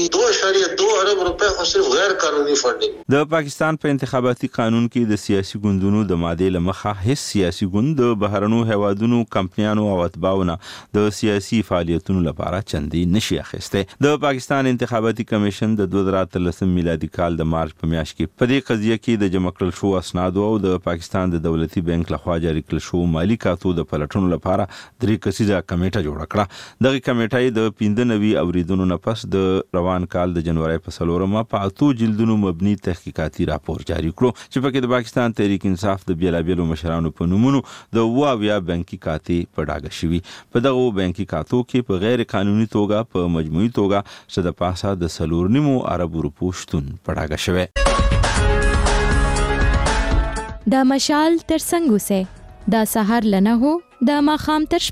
T: کې 2.2 ارب روپے خو صرف غیر قانوني فنډینګ.
Q: د پاکستان په انتخاباتي قانون کې د سیاسي ګوندونو د ماده لمخه هیڅ سیاسي ګوند د بهرنو هیوادونو کمپنیانو او اتباعونو د سیاسي فعالیتونو لپاره چندي نشي اخیسته. د پاکستان انتخاباتي کمیشن د 2013 میلادي کال د مارچ په میاشت کې په دې قضیه کې د جمع کړل شو اسناد او د پاکستان د دولتي بانک لخوا جاری کړل شو مالی کاتو د پلټونو لپاره 3 کسیزه کمیټه جوړه کړه. دغه کمیټه د 95 اوریدونو نه پس د روان کال د جنوري په 4مه په 8 جلدونو مبني تحقیقاتي راپور جاری کړو چې پکې د پاکستان تحریک انصاف د بیلابیلو مشرانو په نومونو د واویا بانکي کاتې په ډاګه شوي. په دغه بانکي کاتو کې په غیر قانوني توګه په مجموعي توګه صد پاسه د 4.9 ارب روپو شتون په ډاګه شوی.
M: د مشال تر څنګ اوسه د سحر لنه هو د ماخام تر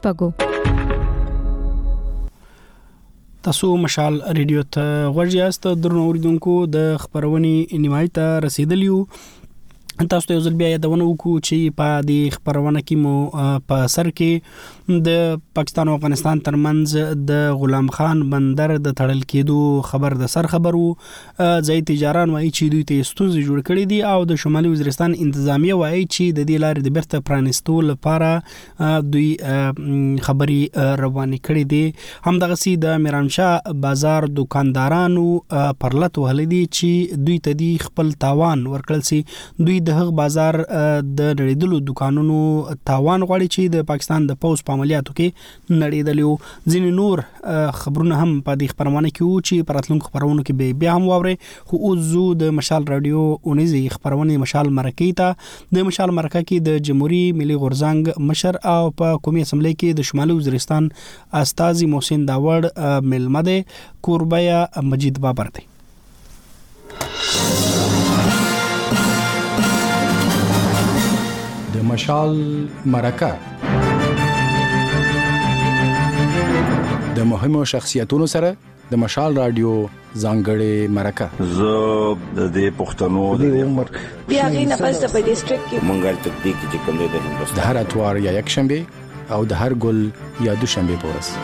M: شپږو.
A: تاسو مشال ریډیو ته غوږ یاست. درنو اوریدونکو د خبرونې نیمایي ته رسیدلیو. تاسو ته یو ځل بیا یادونه وکړو چې په دې خبرونه کې مو په سر کې د پاکستان او افغانستان ترمنځ د غلام خان بندر د تړل کېدو خبر د سر خبرو. ځای تجاران وایي چې دوی ته ستونزې جوړ کړې دي او د شمالي وزیرستان انتظامیه وایي چې د دې لارې د بیرته پرانستو لپاره دوی خبري روانې کړې دي. همدغسې د میرانشاه بازار دکاندارانو پرلط وهلې دي چې دوی ته دی خپل تاوان ورکړل سي. دوی د هغ بازار د نړیدلو دکانونو تاوان غواړي چې د پاکستان د پوز په عملیاتو کې نړیدلو. ځینې نور خبرونه هم په دې خبرونه کې وو چې په راتلونکو خبرونو کې بیا هم واوري. خو اوس زو د مشال رادیو اونیزي خبرونه مشال مرکې ته. د مشال مرکه کې د جمهوریت ملي غورځنګ مشر او په قومي اسمبلی کې د شمالي وزیرستان استاذ محسن داوړ ملمه ده. کوربیا مجید بابر دی.
U: د مشال مرکه د مهمو شخصیتونو سره د مشال رادیو ځانګړې مرکه.
V: زه د دې پښتنو د عمر
O: بیا غینه پس په ډیسټریکټ کې
V: مونږه تطبیق چې کوم دی د هندوستان
U: د هر اتوار یا یک شنبه او د هر ګل یا دوشنبه په ورځ.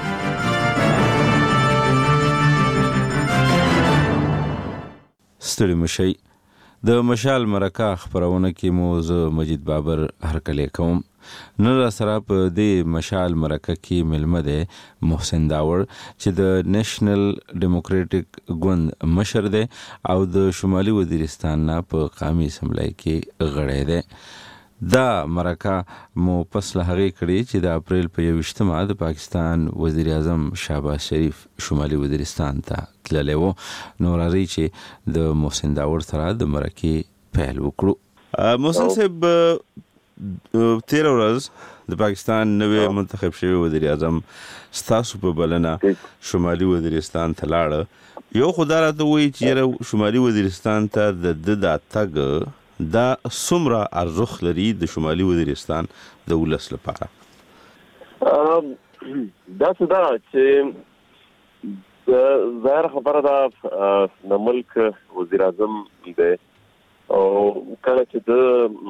Q: ستړي مشي د مشال مرکه خبرونه کې مو زه مجید بابر هرکلی کوم. نن را سره په دې مشال مرکه کې ملمه ده محسن داوړ چې د نېشنل ډیموکراټک ګوند مشر ده او د شمالي وزیرستان نه په قومي اسمبلی کې غړی ده. دا مرکه مو پس له هغې کړې چې د اپریل په 21 د پاکستان وزیر اعظم شهباز شریف شمالي وزیرستان ته تللی و. نو راځئ چې د محسن داوړ سره د مرکې پیل وکړو. محسن صاحب، تیر ورځ د پاکستان نوې منتخب شوی وزیر اعظم ستاسو په بلنه شمالي وزیرستان ته لاړه. یو خو دا راته وایي چې شمالي وزیرستان ته د تګ دا څومره ارزښت لري د شمالي وزیرستان د ولس لپاره؟
W: دا څه ده چې ظاهر خبره ده د ملک وزیر اعظم دی او کله چې د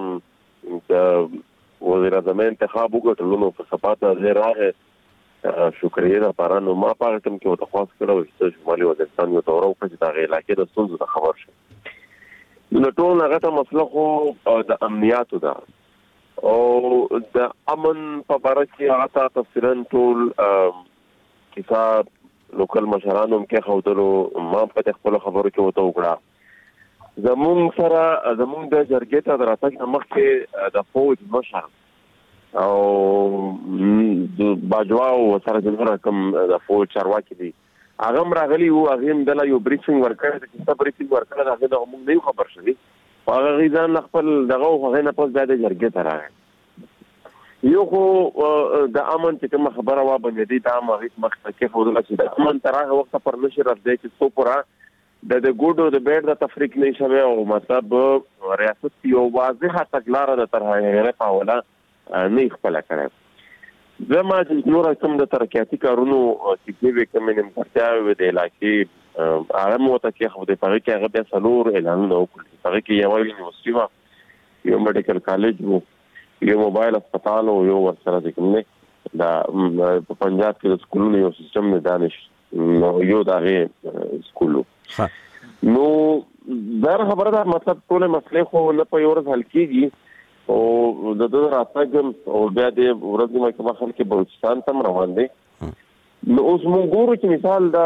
W: وزیر اعظم انتخاب وکړلو نو په صفات نه راغی شکریه لپاره. نو ما په هغه ټیم کې درخواست کړو چې شمالي وزیرستان یو دورو وکړي چې د علاقې د ستونزو خبر شي. نو ټول هغه ته مسله خو د امنیاتو ده او د امن په اړه چې هغه تفصیلا ټول کیسه لوکل مشرانو کې خوتلو ما په خپل خبرو کې وته وکړه. زموږ سره زموږ د جرګې ته دراتګ مخکې د فوج مشر او د باجواو سره د رقم د فوج چارواکي دي هغه راغلي وو. هغه هم د یو بریفینګ ورکړ چې څه بریفینګ ورکړ هغه د موږ نه خبر شوی. هغه غیزان خپل دغه هغه نه پوس د جرګې ته راغی. یو خو د امن چې کوم خبره وا باندې دي دا ما هیڅ مخ کې فوزل چې د امن تر هغه وخت پر نشي راځي چې څو پورا د ګوډو د بیډ د تفریق نه شوی او مطلب ریاست یو واضحه تګلارې د طرحه پاوله نه خپل کړي. زما چې نور کوم د ترقیاتي کارونو چې کوي کوم نیم پرتاوي د علاقې هغه مو ته کې خو د پاره کې هغه به سلور اعلان نو کړی. هغه کې یو یونیورسيټي یو میډیکل کالج وو یو موبایل هسپتال او یو ورسره د کوم نه دا په پنجاب کې د سکولونو یو سیستم نه دانش نو یو دغه سکولو. نو دا خبره ده مطلب ټول مسلې خو نه په یو ورځ حل کیږي او د راتګ او بیا د ورځې مکه خلک بلوچستان ته روان دي. نو اوس موږ ګورو چې مثال دا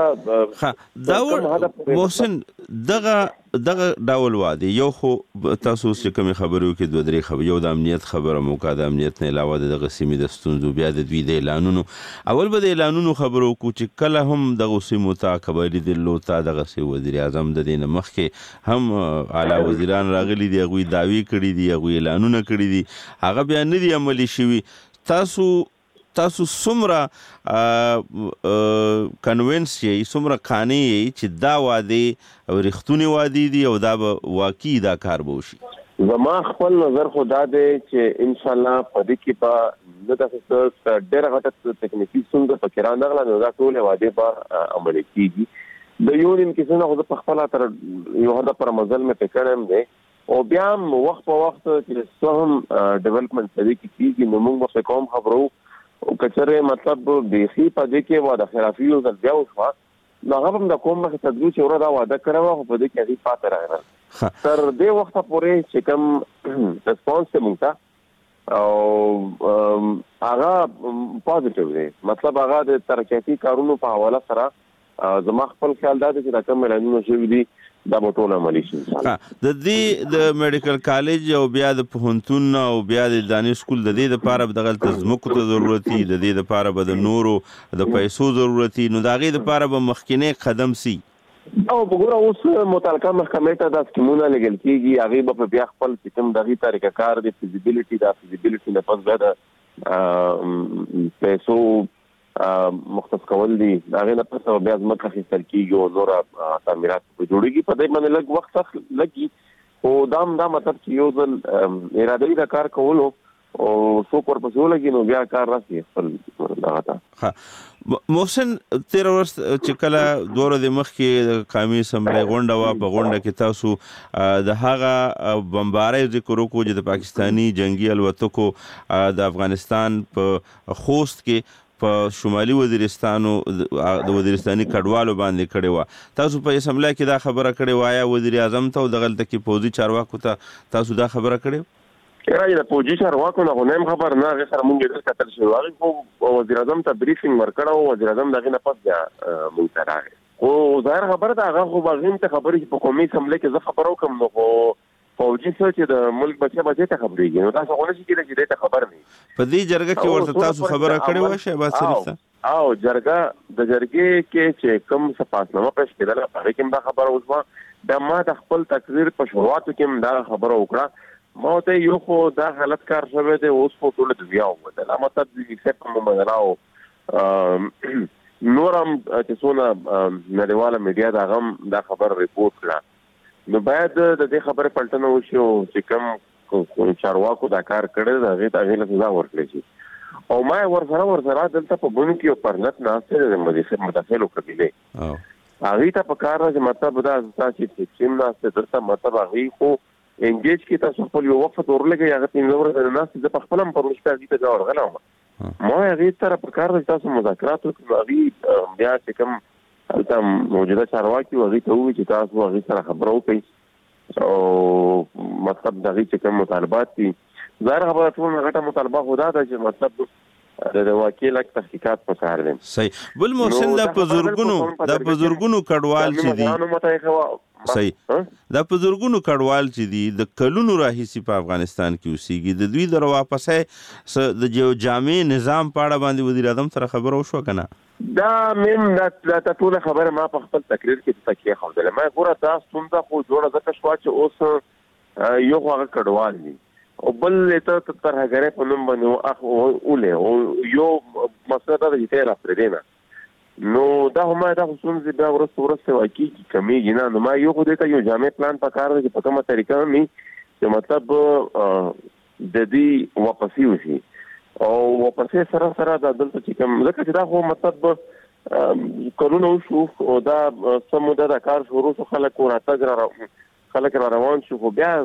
Q: محسن دغه ډول وادي یو خو تاسو چې کوم خبرو کې دوه درې خبر یو د امنیت خبره مو کا د امنیت نه علاوه د غسیمې د ستونزو بیا د دوی د اعلانونو اول به د اعلانونو خبرو کو چې کله هم د غسیمو تا قبایلی د لوتا د غسی وزیر اعظم د دین مخکې هم اعلی وزیران راغلي دي غوي داوی کړی دي غوي اعلانونه کړی دي هغه بیا نه دي عملی شوی. تاسو څومره کنوینس یې څومره قانع یې چې دا وادي او رښتونی وادي دي او دا به واقعي دا کار به وشي؟
W: زما خپل نظر خو دا دی چې ان شاء الله په دې کې به نه د څه ډېر غټه تکنیکی څنګه فکر نه غلا نو دا ټول واده به عمل کیږي د یو نیم کې څنګه خو په خپل تر یو هدا پر مزل مې فکرم دی او بیا وخت په وخت چې سهم ډیولپمنٹ په دې کې کیږي نو موږ په کوم خبرو او کچره مطلب بیخي په دې کې واده خلافي او ځل او نو هغه هم د کوم مخ تدریس چې ورته واده کړو خو په دې کې هیڅ پاتې راغله تر دې وخت پورې چې کوم ریسپانس موږ او هغه پوزټیو دی مطلب هغه د ترقیاتي کارونو په حواله سره زما خپل خیال دا دی چې دا کوم اعلانونه شوي دي دا ټول عملي شي
Q: د دې د میډیکل کالج او بیا د پوهنتون او بیا د دانش سکول د دې لپاره د غلط زمکو ته ضرورت دي د دې لپاره به د نورو د پیسو ضرورت دي نو دا غي لپاره به مخکینه قدم سي
W: او وګوره اوس متعلقه محکمې ته د سکیمونه لګل کیږي هغه به بیا خپل سیستم دغه طریقه کار د فیزیبিলিټي نه پس به پیسو مختص کول دي هغه نه پس بیا ځمکه خېستل کیږي او نور تعمیرات په جوړیږي په دې باندې لږ وخت لګي او دا مطلب چې یو ځل اراده د کار کولو او څو پرپسو لګي نو بیا کار راځي خپل دغه
Q: محسن 13 ورځ چې کله دوره د مخ کې قومي اسمبلی غونډه وا په غونډه کې تاسو د هغه بمبارۍ ذکر وکړو چې د پاکستانی جنگي الوتکو د افغانستان په خوست کې په شمالي وزیرستان او د وزیرستاني کډوالو باندې کړي و تاسو په اسمبلی کې دا خبره کړې وایا وزیر اعظم ته دغلت کې پوزي چارواکو ته تاسو دا خبره کړې
W: راځي د پوزي چارواکو نه غوښنه خبر نه غیر سره مونږ د کتل شو او وزیر اعظم ته بریفینګ ورکړو وزیر اعظم دغه نه پس بیا مونږ ته راغی او ظاهر خبره دا هغه خو باغین ته خبرې په قومي اسمبلی کې زه خبرو کوم نو فوجي څه چې د ملک بچي ته خبرېږي نو تاسو غوښنه چې دې ته خبر نه
Q: په دې جرګه کې ورته تاسو خبره کړې و شهباز شریف ته
W: او جرګه کې چې کوم صفاسنامه پېښ کېدل هغه کې دا خبره اوسه د ما د خپل تقریر په شروعاتو کې دا خبره وکړه ما ته یو خو دا غلط کار شوی دی اوس په ټول دنیا وته لا مطلب دې څه په مګراو نورم چې څونه نړیواله میډیا دا غم دا خبر ریپورت کړه نو باید د دې خبره پلټنه وشي او چې کوم چارواکو دا کار کړی دا هغه له سزا ورکړي شي او ما ورسره دلته په بونو کې پرنت ناشته د مدافعو کړی هغه ته په کار راځي مطلب دا چې سیم ناشته دلته مطلب هغه خو انګیج کی تاسو خپل یو وخت ورلګي هغه تینور د ناس د خپلم پر مشته دي ته ورغلم ما هغه تر په کار راځي تاسو مذاکرات وکړي بیا چې کوم البته موجوده چارواکي هغه ته وایي چې تاسو هغه سره خبرو کوي او مطلب دغه چې کوم مطالبات دي ظاهر خبره ټول غټه مطالبه خدا ده چې مطلب د وکیل تحقیقات پکار دي
Q: صحیح بل محسن د بزرګونو کډوال چې دي صحیح د بزرګونو کډوال چې دي د کلونو راهیسي په افغانستان کې اوسېږي د دوی در واپسه د جو جامع نظام پاړه باندې وزیر اعظم سره خبرو شو کنه
W: دا مم دا ټول خبره ما په خپل تقریر کې تکیه خوله ما ګوره تاسو څنګه خو جوړه ځکه شو چې اوس یو هغه کډوال دي او بل ته تر هغه په نوم باندې اخ اوله او یو مسله دا چې را پرې نه نو دا هم دا خصوصي دا ورسته واکي کمیږي نه نو ما یو خو دې ته یو جامع پلان پکار دی په کومه طریقه می چې مطلب د دې واپسی وشي او واپسې سره دا دلته چې کوم ځکه چې دا خو مطلب قانون شو او دا سمو دا کار شروع شو خلک را روان شو خو بیا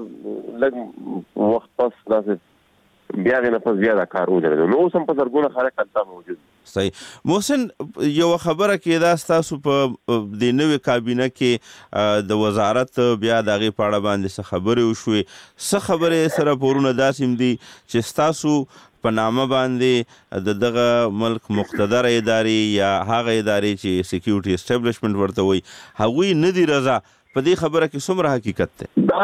W: لږ وخت پس داسې بیا نه پس بیا دا کار وځي نو سم په زرګونه خلک تلته موجود
Q: صحیح محسن یو خبره کې دا تاسو په د نوې کابینه کې د وزارت بیا دغه پاړه باندې څه خبرې وشوي څه خبرې سره پورونه داسیم دي چې تاسو په نامه باندې دغه ملک مقتدر ادارې یا هغه ادارې چې سکیورټي اسټابلیشمنت ورته وي هغوی نه دي رضا په دې خبره کې څومره حقیقت ده
W: دا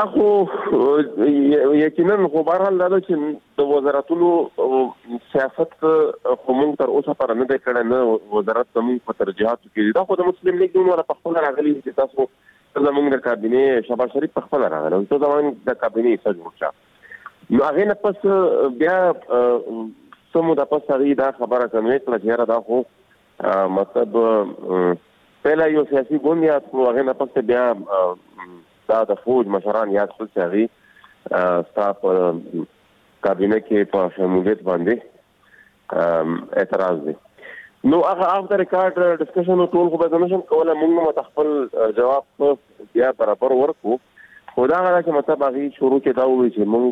W: خو یقینا خو بهرحال دا چې د وزارتونو سیاست خو موږ تر اوسه پر نه دی کړی نه وزارت زموږ په ترجیحاتو کې دا خو د مسلم لیگ نوم ولا په خپل راغلي چې تاسو زموږ د کابینې شهباز شریف په خپل راغلی او زموږ د کابینې څخه جوړ شو نو هغه نه پس بیا سمو د پس هغه دا خبره کوي چې دا خو مطلب پهلا یو سیاسي ګوند یا هغه نه پس بیا دا د فوج مشران یا څه هغه ستاف کابینه کې په شمولیت باندې اعتراض دی. نو هغه اف د ریکارډ ډسکشن ټول خو به نشم کولای، موږ متخفل جواب بیا برابر ورکو. خو دا هغه چې مطلب هغه شروع کې دا وایي چې موږ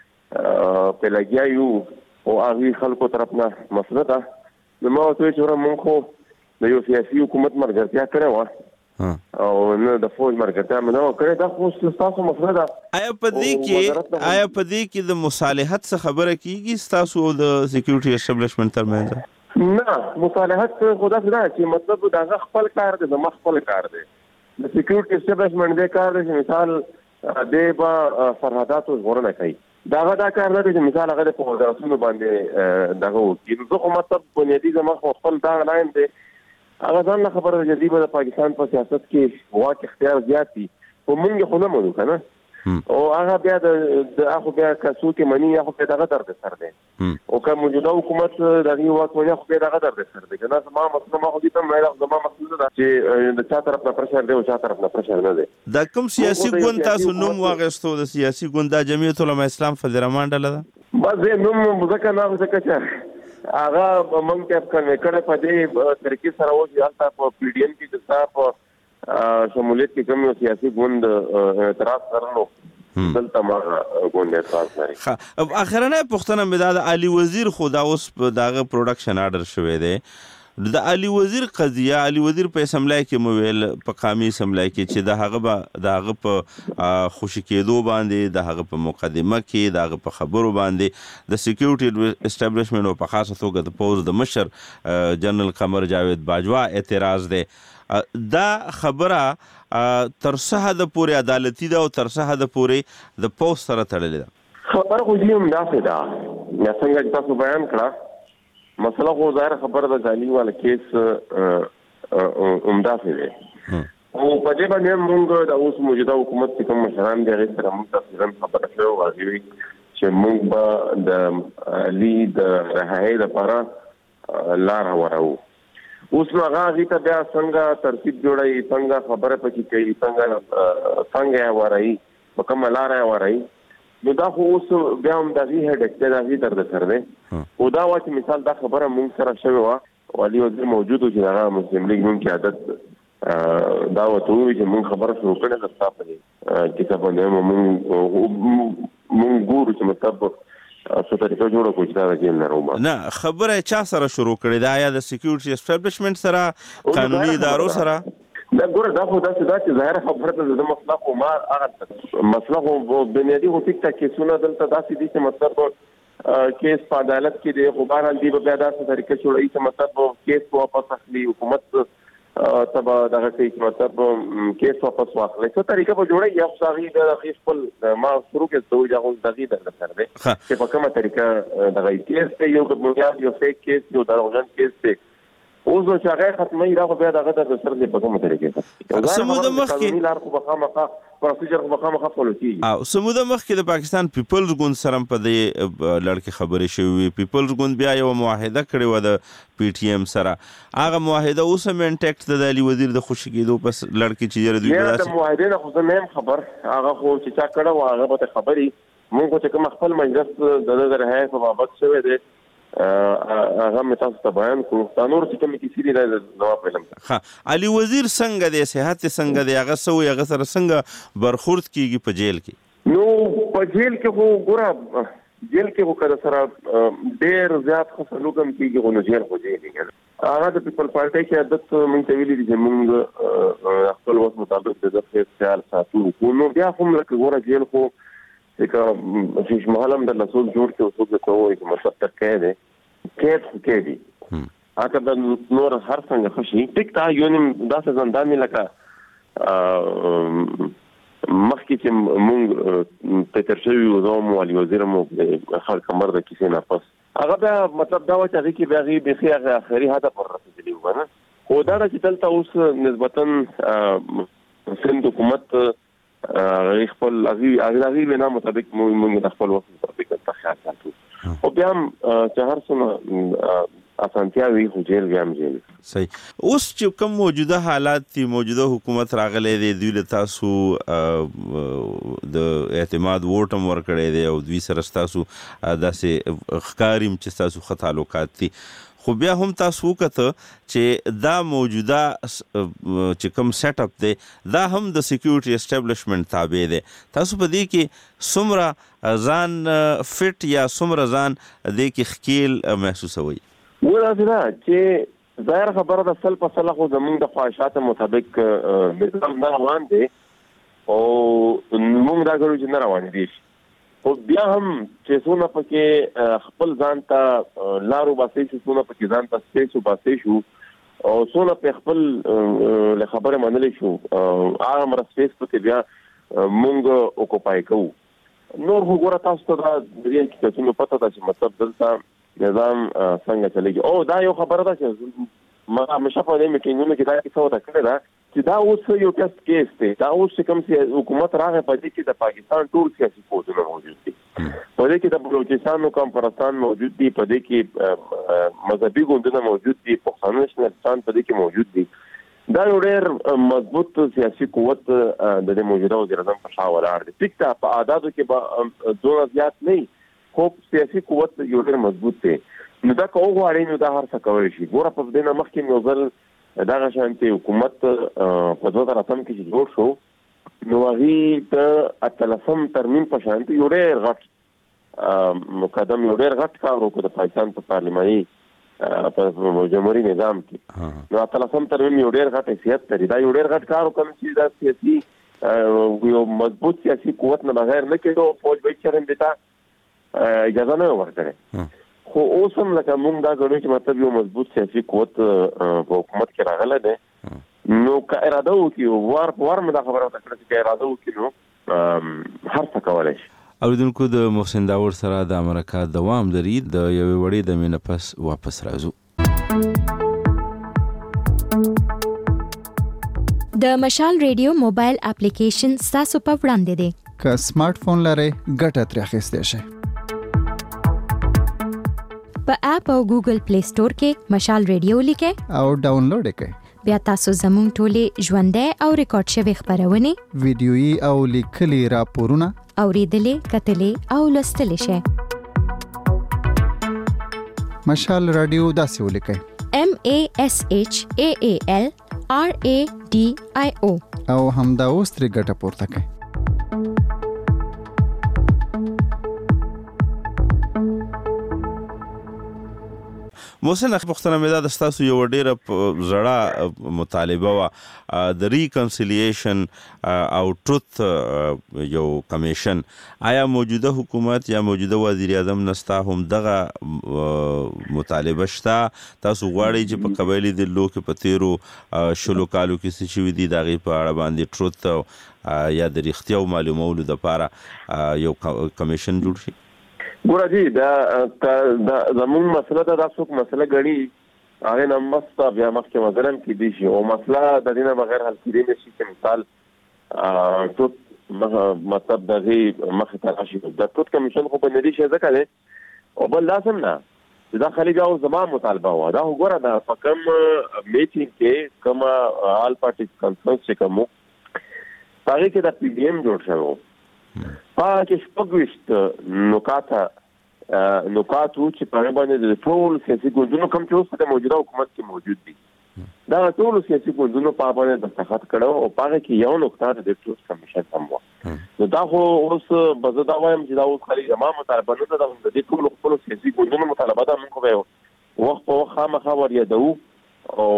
W: په لګیا یو او هغه خلکو طرف نه مسله ده. نو ما ورته چې موږ خو د یو سیاسي حکومت مرګرتیا کړې وه او نه د فوج مرګرتیا مې نه کړې. دا خو ستاسو مسله ده.
Q: آیا په دې کې د مصالحت څخه خبره کیږي ستاسو او د سکیورټي اسټابلیشمنت ترمنځ؟
W: نه، مصالحت خدا څه ده چې مطلب دا خپل کار دی، زما خپل کار دی. د سکیورټي اسټابلیشمنت دې کار دی چې مثال دې با سرحدات ورنه کوي. دا کار نه دی چې مثال هغه په وزارتونو باندې دغه وکړي. نو خو مطلب بنیادی زما خپل دا لاین دی. هغه ځان له خبره جدي به د پاکستان په سیاست کې واک اختیار زیات دي، خو موږ خو نه منو کنه. او هغه بیا د هغه بیا کسو کې منی هغه په دغه درد سر دی او کوم موجوده حکومت دغه واکمنه خو په دغه درد سر دی. کنه ما مطلب ما خو دې ته مې زما مقصود ده چې د چا طرف نه پرشر دی او چا طرف نه پرشر نه دی.
Q: دا کوم سیاسي ګوند تاسو نوم واغستو؟ د سیاسي ګوند د جمعیت العلماء اسلام فدرمان ډله ده؟
W: بس نوم ځکه نه ځکه چې هغه موږ ته کړه په دې طریقې سره و چې حتی په پی ډی ان کې د صاحب شمولیت کې کوم سیاسي ګوند اعتراض کړنو دلته ما ګوند اعتراض لري.
Q: اخرنه پښتنه مې د علي وزیر خو دا اوس دغه پروډکشن آرډر شوی دی. د علي وزیر قضیه، علي وزیر په اسمبلی کې مویل په قومي اسمبلی کې چې د هغه په خوشی کېدو باندې، د هغه په مقدمه کې، د هغه په خبرو باندې د سکیورټي اسټابلیشمنت او په خاصه توګه د پوز د مشر جنرال قمر جاوید باجوا اعتراض دی. دا خبره تر څه حد پورې عدالتي ده او تر څه حد پورې د پوز سره تړلې ده؟
W: خبره خو دې هم داسې ده یا څنګه چې تاسو بیان کړه، مسله خو ظاهر خبره د ځالي والا کیس همداسې دی. او په دې باندې موږ د اوس موجوده حکومت چې کوم مشران دي هغې سره موږ تفصیلا خبره کړې وه. هغې وایي چې موږ به د علي د رهایۍ لپاره لاره ورو. اوس نو هغه ته بیا څنګه ترتیب جوړوي، څنګه خبره پکې کوي، څنګه یې وروي، په کومه لاره یې وروي. نو دا خو اوس بیا هم د هغې هډک دی، د هغې درد سر دی. خو دا وه چې مثال دا خبره موږ سره شوې وه، والي وزیر موجود و چې هغه مسلم لیګ نوم کې عادت دا ورته ووایي چې موږ خبره شروع کړې ده ستا په دې کیسه باندې موږ ګورو چې مطلب څه طریقه جوړه کړو چې دا د جیل نه راوباسو.
Q: نه، خبره چا سره شروع کړې ده؟ آیا د سکیورټي اسټابلیشمنټ سره، قانوني ادارو سره؟
W: دا ګوره دا خو داسې ده چې ظاهره خبره ده د مسله خو ما هغه مسله خو بنیادي خو ټیک ټاک کیسونه دلته داسې دي چې مطلب کیس په عدالت کې دی، خو بهرحال دوی به بیا داسې طریقه جوړوي چې مطلب کیس واپس اخلي، حکومت تبا دغه کوي چې مطلب کیس واپس واخلي. څه طریقه به جوړوي یا خو هغې د خپل ما شروع کې څه وایي هغه دغې درد سر دی چې په کومه طریقه دغه کیس دی، یو بنیاد یو فیک کیس، یو دروغجن کیس دی. اوس نو چې هغه ختموي دا خو بیا دغه درد سر دی په کومه طریقې
Q: سموده مخکې
W: لار خو به خامخا پروسیجر خو به خامخا فالو کېږي.
Q: او سموده مخکې د پاکستان پیپلز ګوند سره په دې لړ کې خبرې شوې وي. پیپلز ګوند بیا یوه معاهده کړې وه د پی ټي ایم سره. هغه معاهده اوس هم انټیکټ ده د علي وزیر د خوشي کېدو په لړ کې چې یاره دوی به
W: داسې د معاهدې نه خو زه نه یم خبر. هغه خو چې چا کړی وه هغه به ته خبري. موږ خو چې کوم خپل مجلس د ده د رهایۍ په بابت شوی دی هغه مې تاسو ته بیان کړو. دا نور چې کومې کیسې دي دا زما په علم ده.
Q: علي وزیر څنګه دی؟ صحت یې څنګه دی؟ هغه څه وایي؟ هغه سره څنګه برخورد کېږي په جیل کې؟
W: نو په جیل کې خو ګوره جیل کې خو که د سره ډېر زیات ښه سلوک هم کېږي خو نو جیل خو جیل دی. هغه د پیپل پارټۍ کې عادت موږ ته ویلي دي چې موږ خپل وخت مطابق د ده خیال ساتو. خو نو بیا خو لکه ګوره جیل خو لکه شیش محل هم درله څوک جوړ کړي او څوک درته ووایي چې مطلب ته قید دی، قید خو قید وي. هغه د نور هر څنګه ښه شي ټیک ته یو نیم داسې زندان وي لکه مخکې چې مونږ تر شوي وو زه هم والي وزیر هم خلک کمر د کیسې نه پس هغه بیا مطلب دا وه چې هغې کې بیا هغې بیخي هغه آخري هدف ور رسېدلي وو که نه. خو دا ده چې دلته اوس نسبتا سند حکومت هغې خپل هغې وینا مطابق موږ د خپل وخت مطابق دلته خیال ساتو. خو بیا هم چې هر څومره اسانتیاوي خو جیل بیا هم جیل.
Q: صحیح. اوس چې کوم موجوده حالات دي، موجوده حکومت راغلی دی، دوی له تاسو د اعتماد ووټ هم ورکړی دی او دوی سره ستاسو داسې ښکاري چې ستاسو ښه تعلقات دي، خو بیا هم تاسو وکته چې دا موجوده چې کوم سیټ اپ دی دا هم د سکیورټي اسټابلیشمنت تابع دی. تاسو په دې کې څومره ځان فټ یا څومره ځان دې کې ښکیل محسوسوئ؟
W: ورته دا چې ظاهر خبره ده 100% خو زمونږ د خواهشاتو مطابق نظام نه روان دی او موږ دا ګورو چې نه روان دي. خو بیا هم چې څونه پکې خپل ځان ته لارو باسي، څونه پکې ځان ته سپیس وباسي شو او څونه په خپل له خبره منلې شو هغه مر سپیس پکې بیا موږ اوکوپای کوو. نور وګوره تاسو ته دا درې کې څه پته ده چې مطلب دلته نظام څنګه چلېږي. او دا یو خبره ده چې ما همیشه په دې میټینګونو کې دا څه وته کړی ده چې دا اوس یو ټیسټ کیس دی. دا اوس کوم چې حکومت راغی په دې کې د پاکستان ټول سیاسي قوتونه موجود دي، په دې کې د بلوچستان او کمپرستان موجود دي، په دې کې مذهبي ګوندونه موجود دي، پښتون نشنلستان په دې کې موجود دي. دا یو ډېر مضبوط سیاسي قوت د موجوده وزیر اعظم په شا ولاړ دی. ټیک ته په اعدادو کې به دومره زیات نه خو سیاسي قوت یو ډېر مضبوط دی. نو دا که وغواړي نو دا هر څه کولی شي. ګوره په دې نه مخکې یو ځل دغه شانتي حکومت په 2008 کې چې جوړ شو نو هغې د 18 ترمیم په شانتي یو ډېر غټ مقدم، یو ډېر غټ کار وکړو د پاکستان په پارلماني په جمهوري نظام کې. نو 18 ترمیم یو ډېر غټ حیثیت لري. دا یو ډېر غټ کار وکړو چې دا سیاسي یو مضبوط سیاسي قوت نه بغیر نه کېدو، فوج به چرم دیتا اجازه نه ورکړي. خو اوس هم لکه موږ دا ګڼو چې مطلب یو مضبوط سیاسي قوت په حکومت کې راغلی دی، نو که اراده وکړي وار په وار مې دا خبره ورته کړه چې که اراده وکړي نو هر څه کولی شي.
Q: اوریدونکو د محسن داور سره د مرکه دوام لري. د یوې وړې دمې نه پس واپس راځو.
M: د مشال ریډیو موبایل اپلیکیشن ستاسو په وړاندې دی.
E: که سمارټ فون لرئ ګټه ترې اخیستی شئ.
M: په اپ او ګوګل پلی سٹور کې مشال ریډیو لیکئ
E: او ډاونلوډ یې کړئ.
M: بیا تاسو زموږ ټولې ژوندۍ او ریکارډ شوي خپرونې،
E: ویډیويي او لیکلي راپورونه
M: اوریدلې، کتلې او لوستلې شئ.
E: مشال رادیو داسې ولیکئ:
M: MASHAALRADIO
E: او همدا اوس ترې ګټه پورته کړئ.
Q: محسن پښتنه مې دا د ستاسو یو ډېره زړه مطالبه وه د ریکنسیلیشن او ټروث یو کمیشن. آیا موجوده حکومت یا موجوده وزیر اعظم نستا هم دغه مطالبه شته؟ تاسو غواړئ چې په قبایلي دلو کې په تیرو شلو کالو کې څه شوي دي د هغې په اړه باندې ټروث یا د رښتیاو معلومولو دپاره یو کمیشن جوړ شي؟
W: ګوره جی دا زمونږ مسله ده، دا څوک مسله ګڼي هغې نه مخته بیا مخکې مزرم کېدی شي او مسله د دې نه بغیر حل کېدی نه شي. چې مثال ټوت مطلب د هغې مخې ته راشي. د ټوت کمیشن خو به ندي شي ځکه دی او بل داسې هم نه چې دا خالي بیا اوس زما مطالبه وه. دا خو ګوره دا په کوم میټینګ کې کومه آل پارټي کنفرنس چې کوم په هغې کې د PDM جوړ شوی و. پاکه کې 26 نکات وو چې په هغه باندې د ټول سیاسي ګوندونو کوم چې اوس د موجوده حکومت کې موجود دي دا ټول سیاسي ګوندونو په باندې دستخط کړو او په هغه کې یو نقطه د ټروث کمیشن هم و. نو دا خو اوس بزه دا وایم چې دا اوس خالي زما مطالبه نه ده، د دې ټول خپل سیاسي ګوندونو مطالبه ده. موږ به وخت په وخت خامخا وريادو او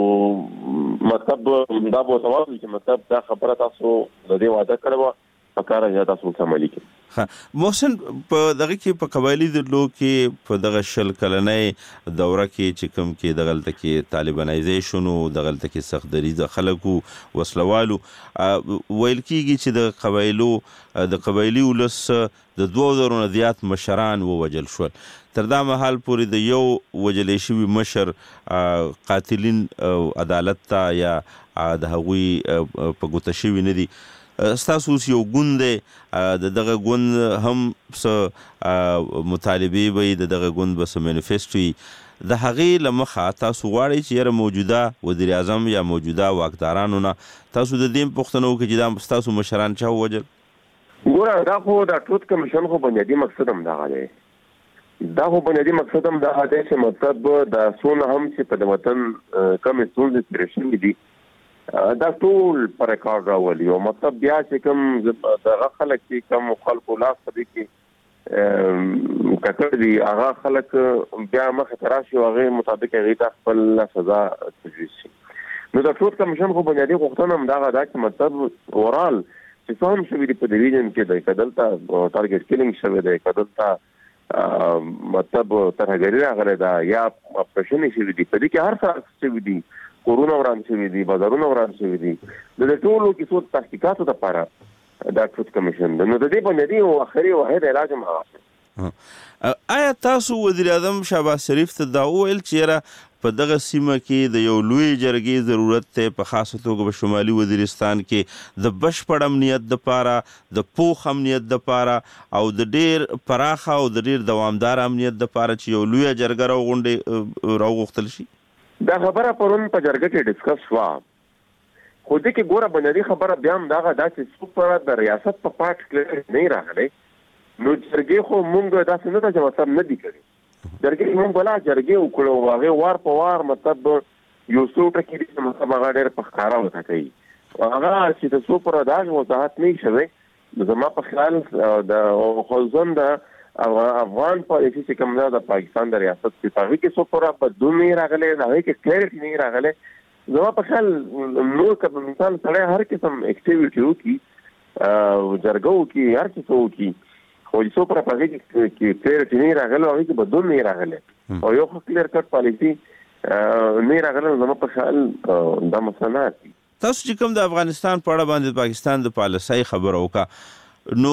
W: مطلب دا به تاسو چې مطلب دا خبره تاسو د دې وعده کړو پکاره یا تاسو عملي کړئ.
Q: محسن په دغه کې په قبایلی دلو کې په دغه شل کلنۍ دوره کې چې کوم کې دغلته کې طالبانایزیشن او دغلته کې سخت دریځ خلکو وسلوالو ویل کېږي چې د قبایلی ولس د 2000 نه زیات مشران ووجل شول. تر دا مهال پورې د یو وجلې شوي مشر قاتلین عدالت ته یا د هغوی په ګوته شوي نه دي. ستاسو یو ګوند دی، دغه ګوند هم څه مطالبې به د دغه ګوند به څه مینیفیسټو وي. د هغې لمخه تاسو غواړئ چې یره موجوده وزیر اعظم یا موجوده واکدارانو نه تاسو د دې پوښتنه وکړئ چې دا ستاسو مشران چا ووژل؟
W: ګوره دا خو د ټروت کمیشن خو بنیادي مقصد هم دغه دی. دا خو بنیادي مقصد هم دغه دی چې مطلب د څونه هم چې په د وطن کمې ستونزې تېرې شوي دي دا ټول په ریکارډ راولي او مطلب بیا چې کوم دغه خلک چې کوم خلکو لاس په دې کې ککړ دي هغه خلک بیا مخې ته راشي او هغې مطابق هغې ته خپل سزا تجویز شي. نو د ټروت کمیشن خو بنیادي غوښتنه هم دغه ده چې مطلب اورال چې څه هم شوي دي په ډیویژن کې دی که دلته ټارګټ کیلینګ شوی دی که دلته مطلب ترهګري راغلی ده یا اپریشنې شوي دي په دې کې هر څه شوي دي کورونه وران شوي دي بازارونه وران شوي دي د دې ټولو کیسو تحقیقاتو دپاره دا ټروت کمیشن دی. نو د دې بنیادي او آخري واحد علاج هم هغه.
Q: آیا تاسو وزیر اعظم شهباز شریف ته دا وویل چې یاره په دغه سیمه کې د یو لوی جرګې ضرورت دی په خاصه توګه په شمالي وزیرستان کې د بشپړ امنیت دپاره د پوخ امنیت دپاره او د ډیر پراخه او د ډیر دوامدار امنیت دپاره چې یو لویه جرګه راوغوښتل شي؟
W: دا خبره پرون په جرګه کې ډسکس شوه خو دې کې ګوره بنیادي خبره بیا هم دغه ده چې څوک پر د ریاست په پارټ کې نه راغلی نو جرګې خو مونږ داسې نه ده چې مطلب نه دي کړي. جرګې مونږ بلا جرګې وکړو هغې وار په وار مطلب یو څو ټکي دي چې مطلب هغه ډېر په ښکاره وټاکوي هغه چې د څو پر د هغې وضاحت نه شوی نو زما په خیال د خصوصا د افغان پالیسي چې کوم ده د پاکستان د ریاست کې په هغې کې څو پر بدلون نه راغلی د هغې کې کلیرټي نه راغلی زما په خیال نور که په مثال سړی هر قسم اکټیویټي وکړي جرګه وکړي هر څه وکړي خو څو پر په هغې کې کلیرټي نه راغلی هغې کې بدلون نه راغلی او یو ښه کلیر کټ پالیسي نه راغلی زما په خیال دا مسله نه دي.
Q: تاسو چې کوم د افغانستان په اړه باندې پاکستان د پالیسۍ خبره وکړه نو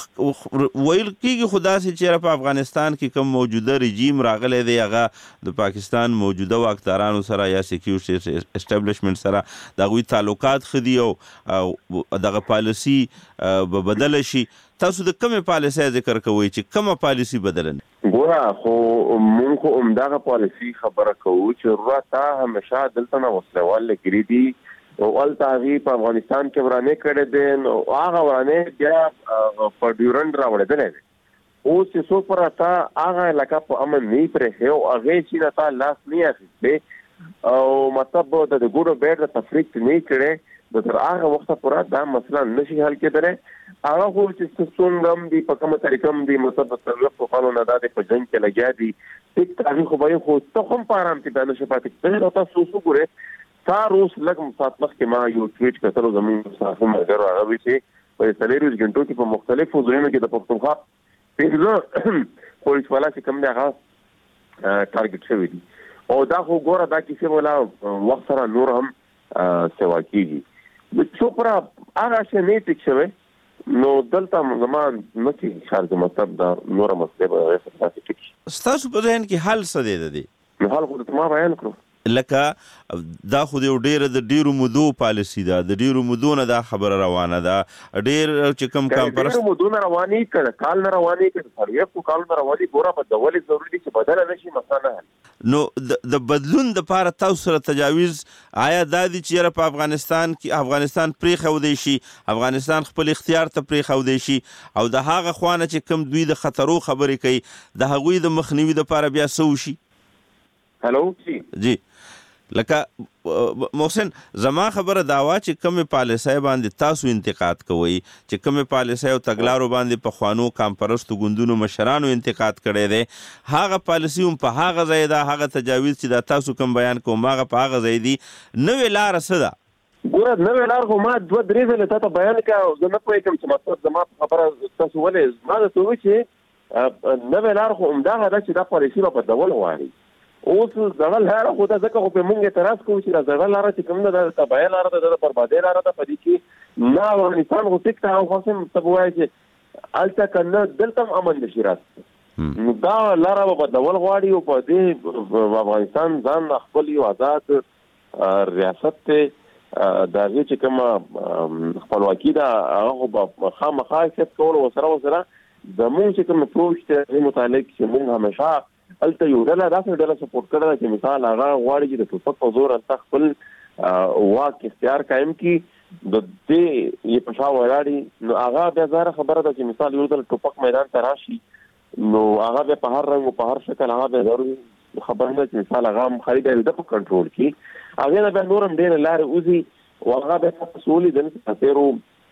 Q: ویل کېږي خو داسې چې په افغانستان کې کوم موجوده رژیم راغلی دی هغه د پاکستان موجوده واکدارانو سره یا سیکیورټي اسټابلیشمنټ سره د هغوی تعلقات ښه دي او دغه پالیسي به بدله شي. تاسو د کومې پالیسۍ ذکر کوئ چې کومه پالیسي بدله نه؟
W: ګوره خو مونږ خو همدغه پالیسي خبره کوو چې تا همیشه دلته نه وسلوال لګري دي او هلته هغې په افغانستان کې ورانې کړی دی نو هغه ورانې بیا په ډیورنډ راوړېدلی دی. اوس چې څوک پر تا هغه علاقه په امن نه پرېښی او هغې چې نه تا لاس نه اخیستی او مطلب د ګوډو بیډ د تفریق نه کړی نو تر هغه وخته پوره دا مسله نشي حل کېدلی. هغه خو چې څومره هم دي په کومه طریقه هم دي مطلب د څلوېښتو کالو نه دا دی په جنګ کې لګیا دي ټیک هغې خو به یې خو ته هم په ارام کې دا نشي پاتې کېدلی او تاسو اوس وګورئ سار اوس لږ ساعت مخکې ما یو ټویټ کتلو زموږ صحافي ملګرو هغه وایي چې په 24 غنټو کې په مختلفو ځایونو کې د پښتونخوا 15 پولیس والا چې کوم دی هغه ټارګټ شوي دي او دا خو ګوره دا کیسې ولا وخت سره نور هم سوا کېږي څو پر هغه شی نه ټیک شوی نو دلته زما نه کېږي خیال چې مطلب دا نوره مسلې به هغې سره داسې ټیک شي.
Q: ستاسو په ذهن کې حل څه دی د دې؟
W: نو حل خو درته ما بیان کړو
Q: لکه دا خو د ډیرو مودو پالیسي ده د ډیرو مودو نه دا خبره روانه ده ډیر چې کوم کمپرس
W: ډیرو مودو نه رواني کړه کال نه رواني کړه څلوېښتو کالو نه رواني ګوره په ډول ضروري دي چې بدله نه شي مسله نه حل.
Q: نو د بدلون دپاره تاسو سره تجاویز آیا دا دي چې یاره په افغانستان پرېښودی شي افغانستان خپل اختیار ته پرېښودی شي او د هغه خوا نه چې کوم دوی د خطرو خبرې کوي د هغوی د مخنیوي دپاره بیا څه وشي؟
W: هلو
Q: جی لکه محسن زما خبره دا وه چې کومې پالیسۍ باندې تاسو انتقاد کوئ چې کومې پالیسۍ او تګلارو باندې پخوانو کامپرستو ګوندونو مشرانو انتقاد کړی دی هغه پالیسي هم په هغه ځای ده هغه تجاویز چې دا تاسو کوم بیان کوم هغه په هغه ځای دي نوې لاره څه ده؟
W: ګوره نوې لار خو ما 2-3 ځلې تا ته بیان کړه او زه نه پوهېږم چې مطلب زما په خبره تاسو ولې ما درته ووایي چې نوې لار خو همدغه ده چې دا پالیسي به بدلول غواړي. اوس زړه لاره خو ده ځکه خو پرې مونږ اعتراض کوو چې دا زړه لاره چې کوم ده د تباهۍ لاره ده د بربادۍ لاره ده په دې کې نه افغانستان خو ټیک ته او خاص هم ته به وایي چې هلته که نه دلته هم امن نشي راتلی نو دا لاره به بدلول غواړي او په دې افغانستان ځان خپل یو آزاد ریاست دی د هغې چې کومه خپلواکي ده هغه خو به خامخا حیثیت کول ورسره زمونږ چې کوم اپروچ دی هغې متعلق چې مونږ همیشه الته یو ډله سپورټ کړه چې مثال هغه غواړي چې د ټوپک په زور انت خپل واک اختیار قائم کی د دې یې په شاو ولاړی نو هغه بیا زاره خبره ده چې مثال یو د ټوپک میدان ته راشي نو هغه به په هر رنګ او په هر شکل هغه به ضروري خبره ده چې مثال هغه خرید د په کنټرول کی هغه نه به نورم ډیر لارې اوزي او هغه به مسؤلیت د تاسو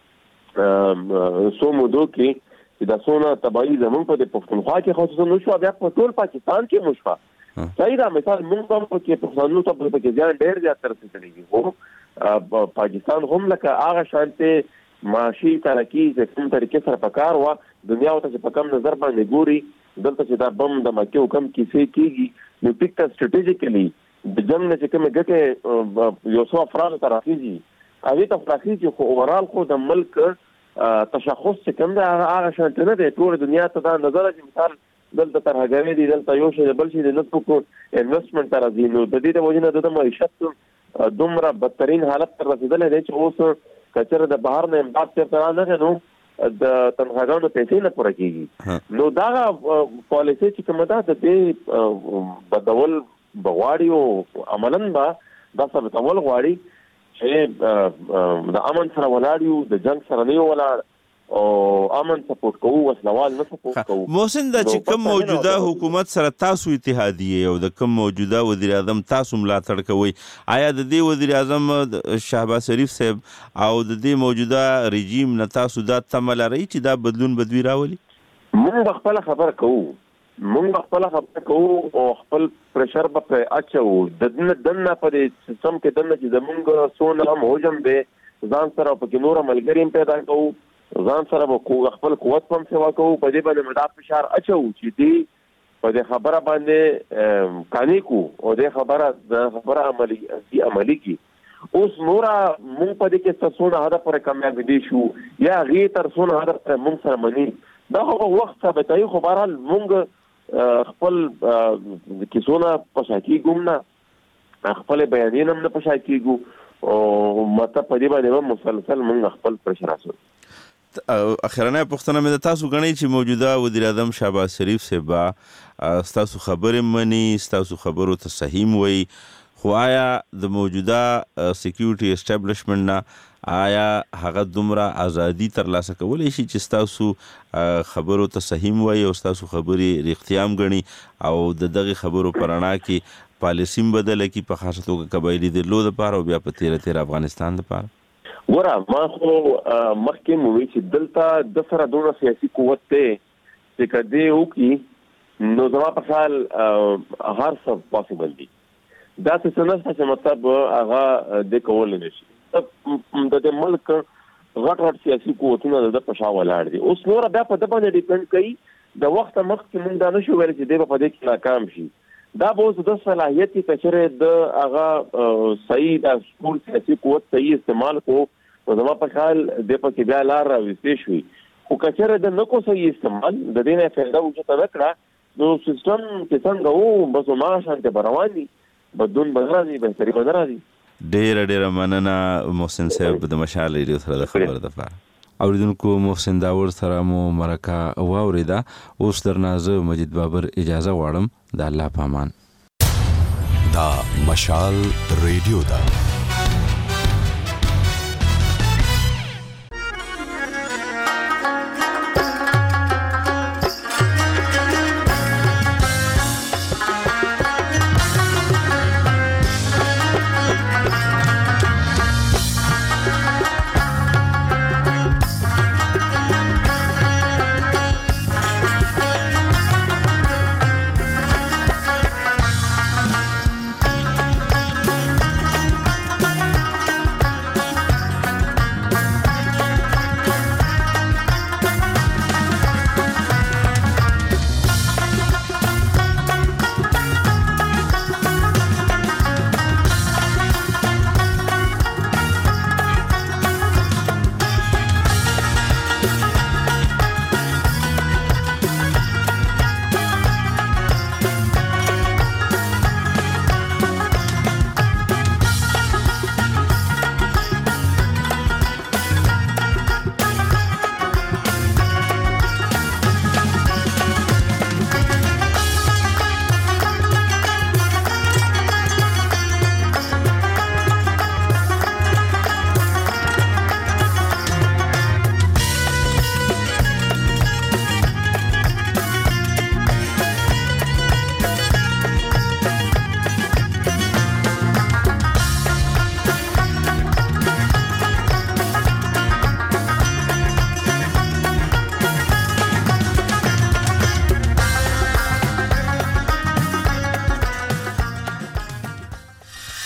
W: سو مودو کې چې د سونه تبعی زمون په پښتونخوا کې خصوصا نو شو بیا په ټول پاکستان کې مشفا صحیح دا مثال موږ هم په کې پښتنو ته په کې ځان ډیر زیات تر څه کړی وو پاکستان هم لکه هغه شانته معاشي ترقی د کوم طریقې سره پکار و دنیا ته په کم نظر باندې ګوري دلته چې دا بم د مکه حکم کیسه کیږي نو ټیک سټریټیجیکلی د جنگ نه چې کوم ګټه یو څو افراد ترافیږي هغه تفراخي خو اورال خو د ملک تشخص چې کوم دا هغه شانته نه دی ټول دنیا ته دا نظر چې مثال دلته ترهګوي دي دلته یو شی بل شي د نسبو کو انویسټمنٹ تر دي نو د دې د وجنه د معیشت دومره بدترین حالت تر رسیدلې دی چې اوس کچره د بهر نه امداد تر نه نو د تنخواګانو پیسې نه پوره کیږي نو دا پالیسي چې کومه ده د دې بدول بغواړي او عملاً با دا ثبتول غواړي چې د امن سره ولاړیو د جنگ سره نه ولاړ او امن سپورټ کوو وسلوال نه سپورټ کوو
Q: محسن دا چې کوم موجوده حکومت سره تاسو اتحادیه او د کوم موجوده وزیر اعظم تاسو ملاتړ کوي آیا د دې وزیر اعظم شهباز شریف صاحب او د دې موجوده رژیم نه تاسو دا تمه لرئ چې دا بدلون بدوي راولي
W: موږ خپل خبر کوو او خپل پرشر په اچو د دنه په سیستم کې دنه چې زمونږ سونه هم هوجم به ځان سره په کې نور ملګری پیدا کوو ځان سره به خپل قوت پم سوا کوو په دې باندې مدافع فشار اچو چې دی په دې خبره باندې کانی کو او دې خبره عملی کی اوس نورا مونږ په دې کې څونه هدا پر کامیاب دي شو یا غي تر څونه هدا پر مونږ سره منی دا هغه وخت ثابتای خو بهرحال مونږ خپل کیسونه پښاکی ګمنا خپل بیانین هم نه پښاکی ګو او ماته په دې باندې مسلسل مونږ خپل پرشراسو
Q: اخرنه پښتنه مې تاسو غنئ چې موجوده وزیر اعظم شهباز شریف صاحب تاسو خبرې مني تاسو خبرو ته صحیح وي خو آیا د موجوده سکیورټي اسټابلیشمنت نه آیا هغه دومره ازادي ترلاسه کولی شي چې تاسو خبرو ته صحیح وي او تاسو خبرې رښتیام غني او د دغه خبرو پرانا کې پالیسیم بدله کی په خاصه توګه قبایلی د لو د پاره او بیا په 13 افغانستان د پاره
W: ورا ما خو مخکې مو وی چې دلته د سره دوه سیاسي قوت ته چې کدی او کی نو زما په حال هر څه پاسبل دي دا څه نه چې مطلب هغه د کول نه شي د ملک غټ سیاسي قوتونه د پښا ولاړ دي اوس نور بیا په دغه باندې ډیپند کوي د وخت مخکې موږ دا نشو ویل چې د په دې کې ناکام شي دا به د صلاحیت په چره د هغه صحیح د سکول سیاسي قوت صحیح استعمال کو او زما په خیال د په کې بیا لار راوستي شوی خو کچره د نکو صحیح استعمال د دې نه فائدہ وجته نکړه نو سیستم کې څنګه وو بس ما شانته رواني بدون بدرازي بهتري بدرازي
Q: ډېر مننه محسن صاحب د مشال ریډیو سره د خبر د پاره اوریدونکو محسن داور سره مو مرکه واوریدا اوس درنازه مجید بابر اجازه غواړم د الله پامان
B: دا مشال ریډیو دا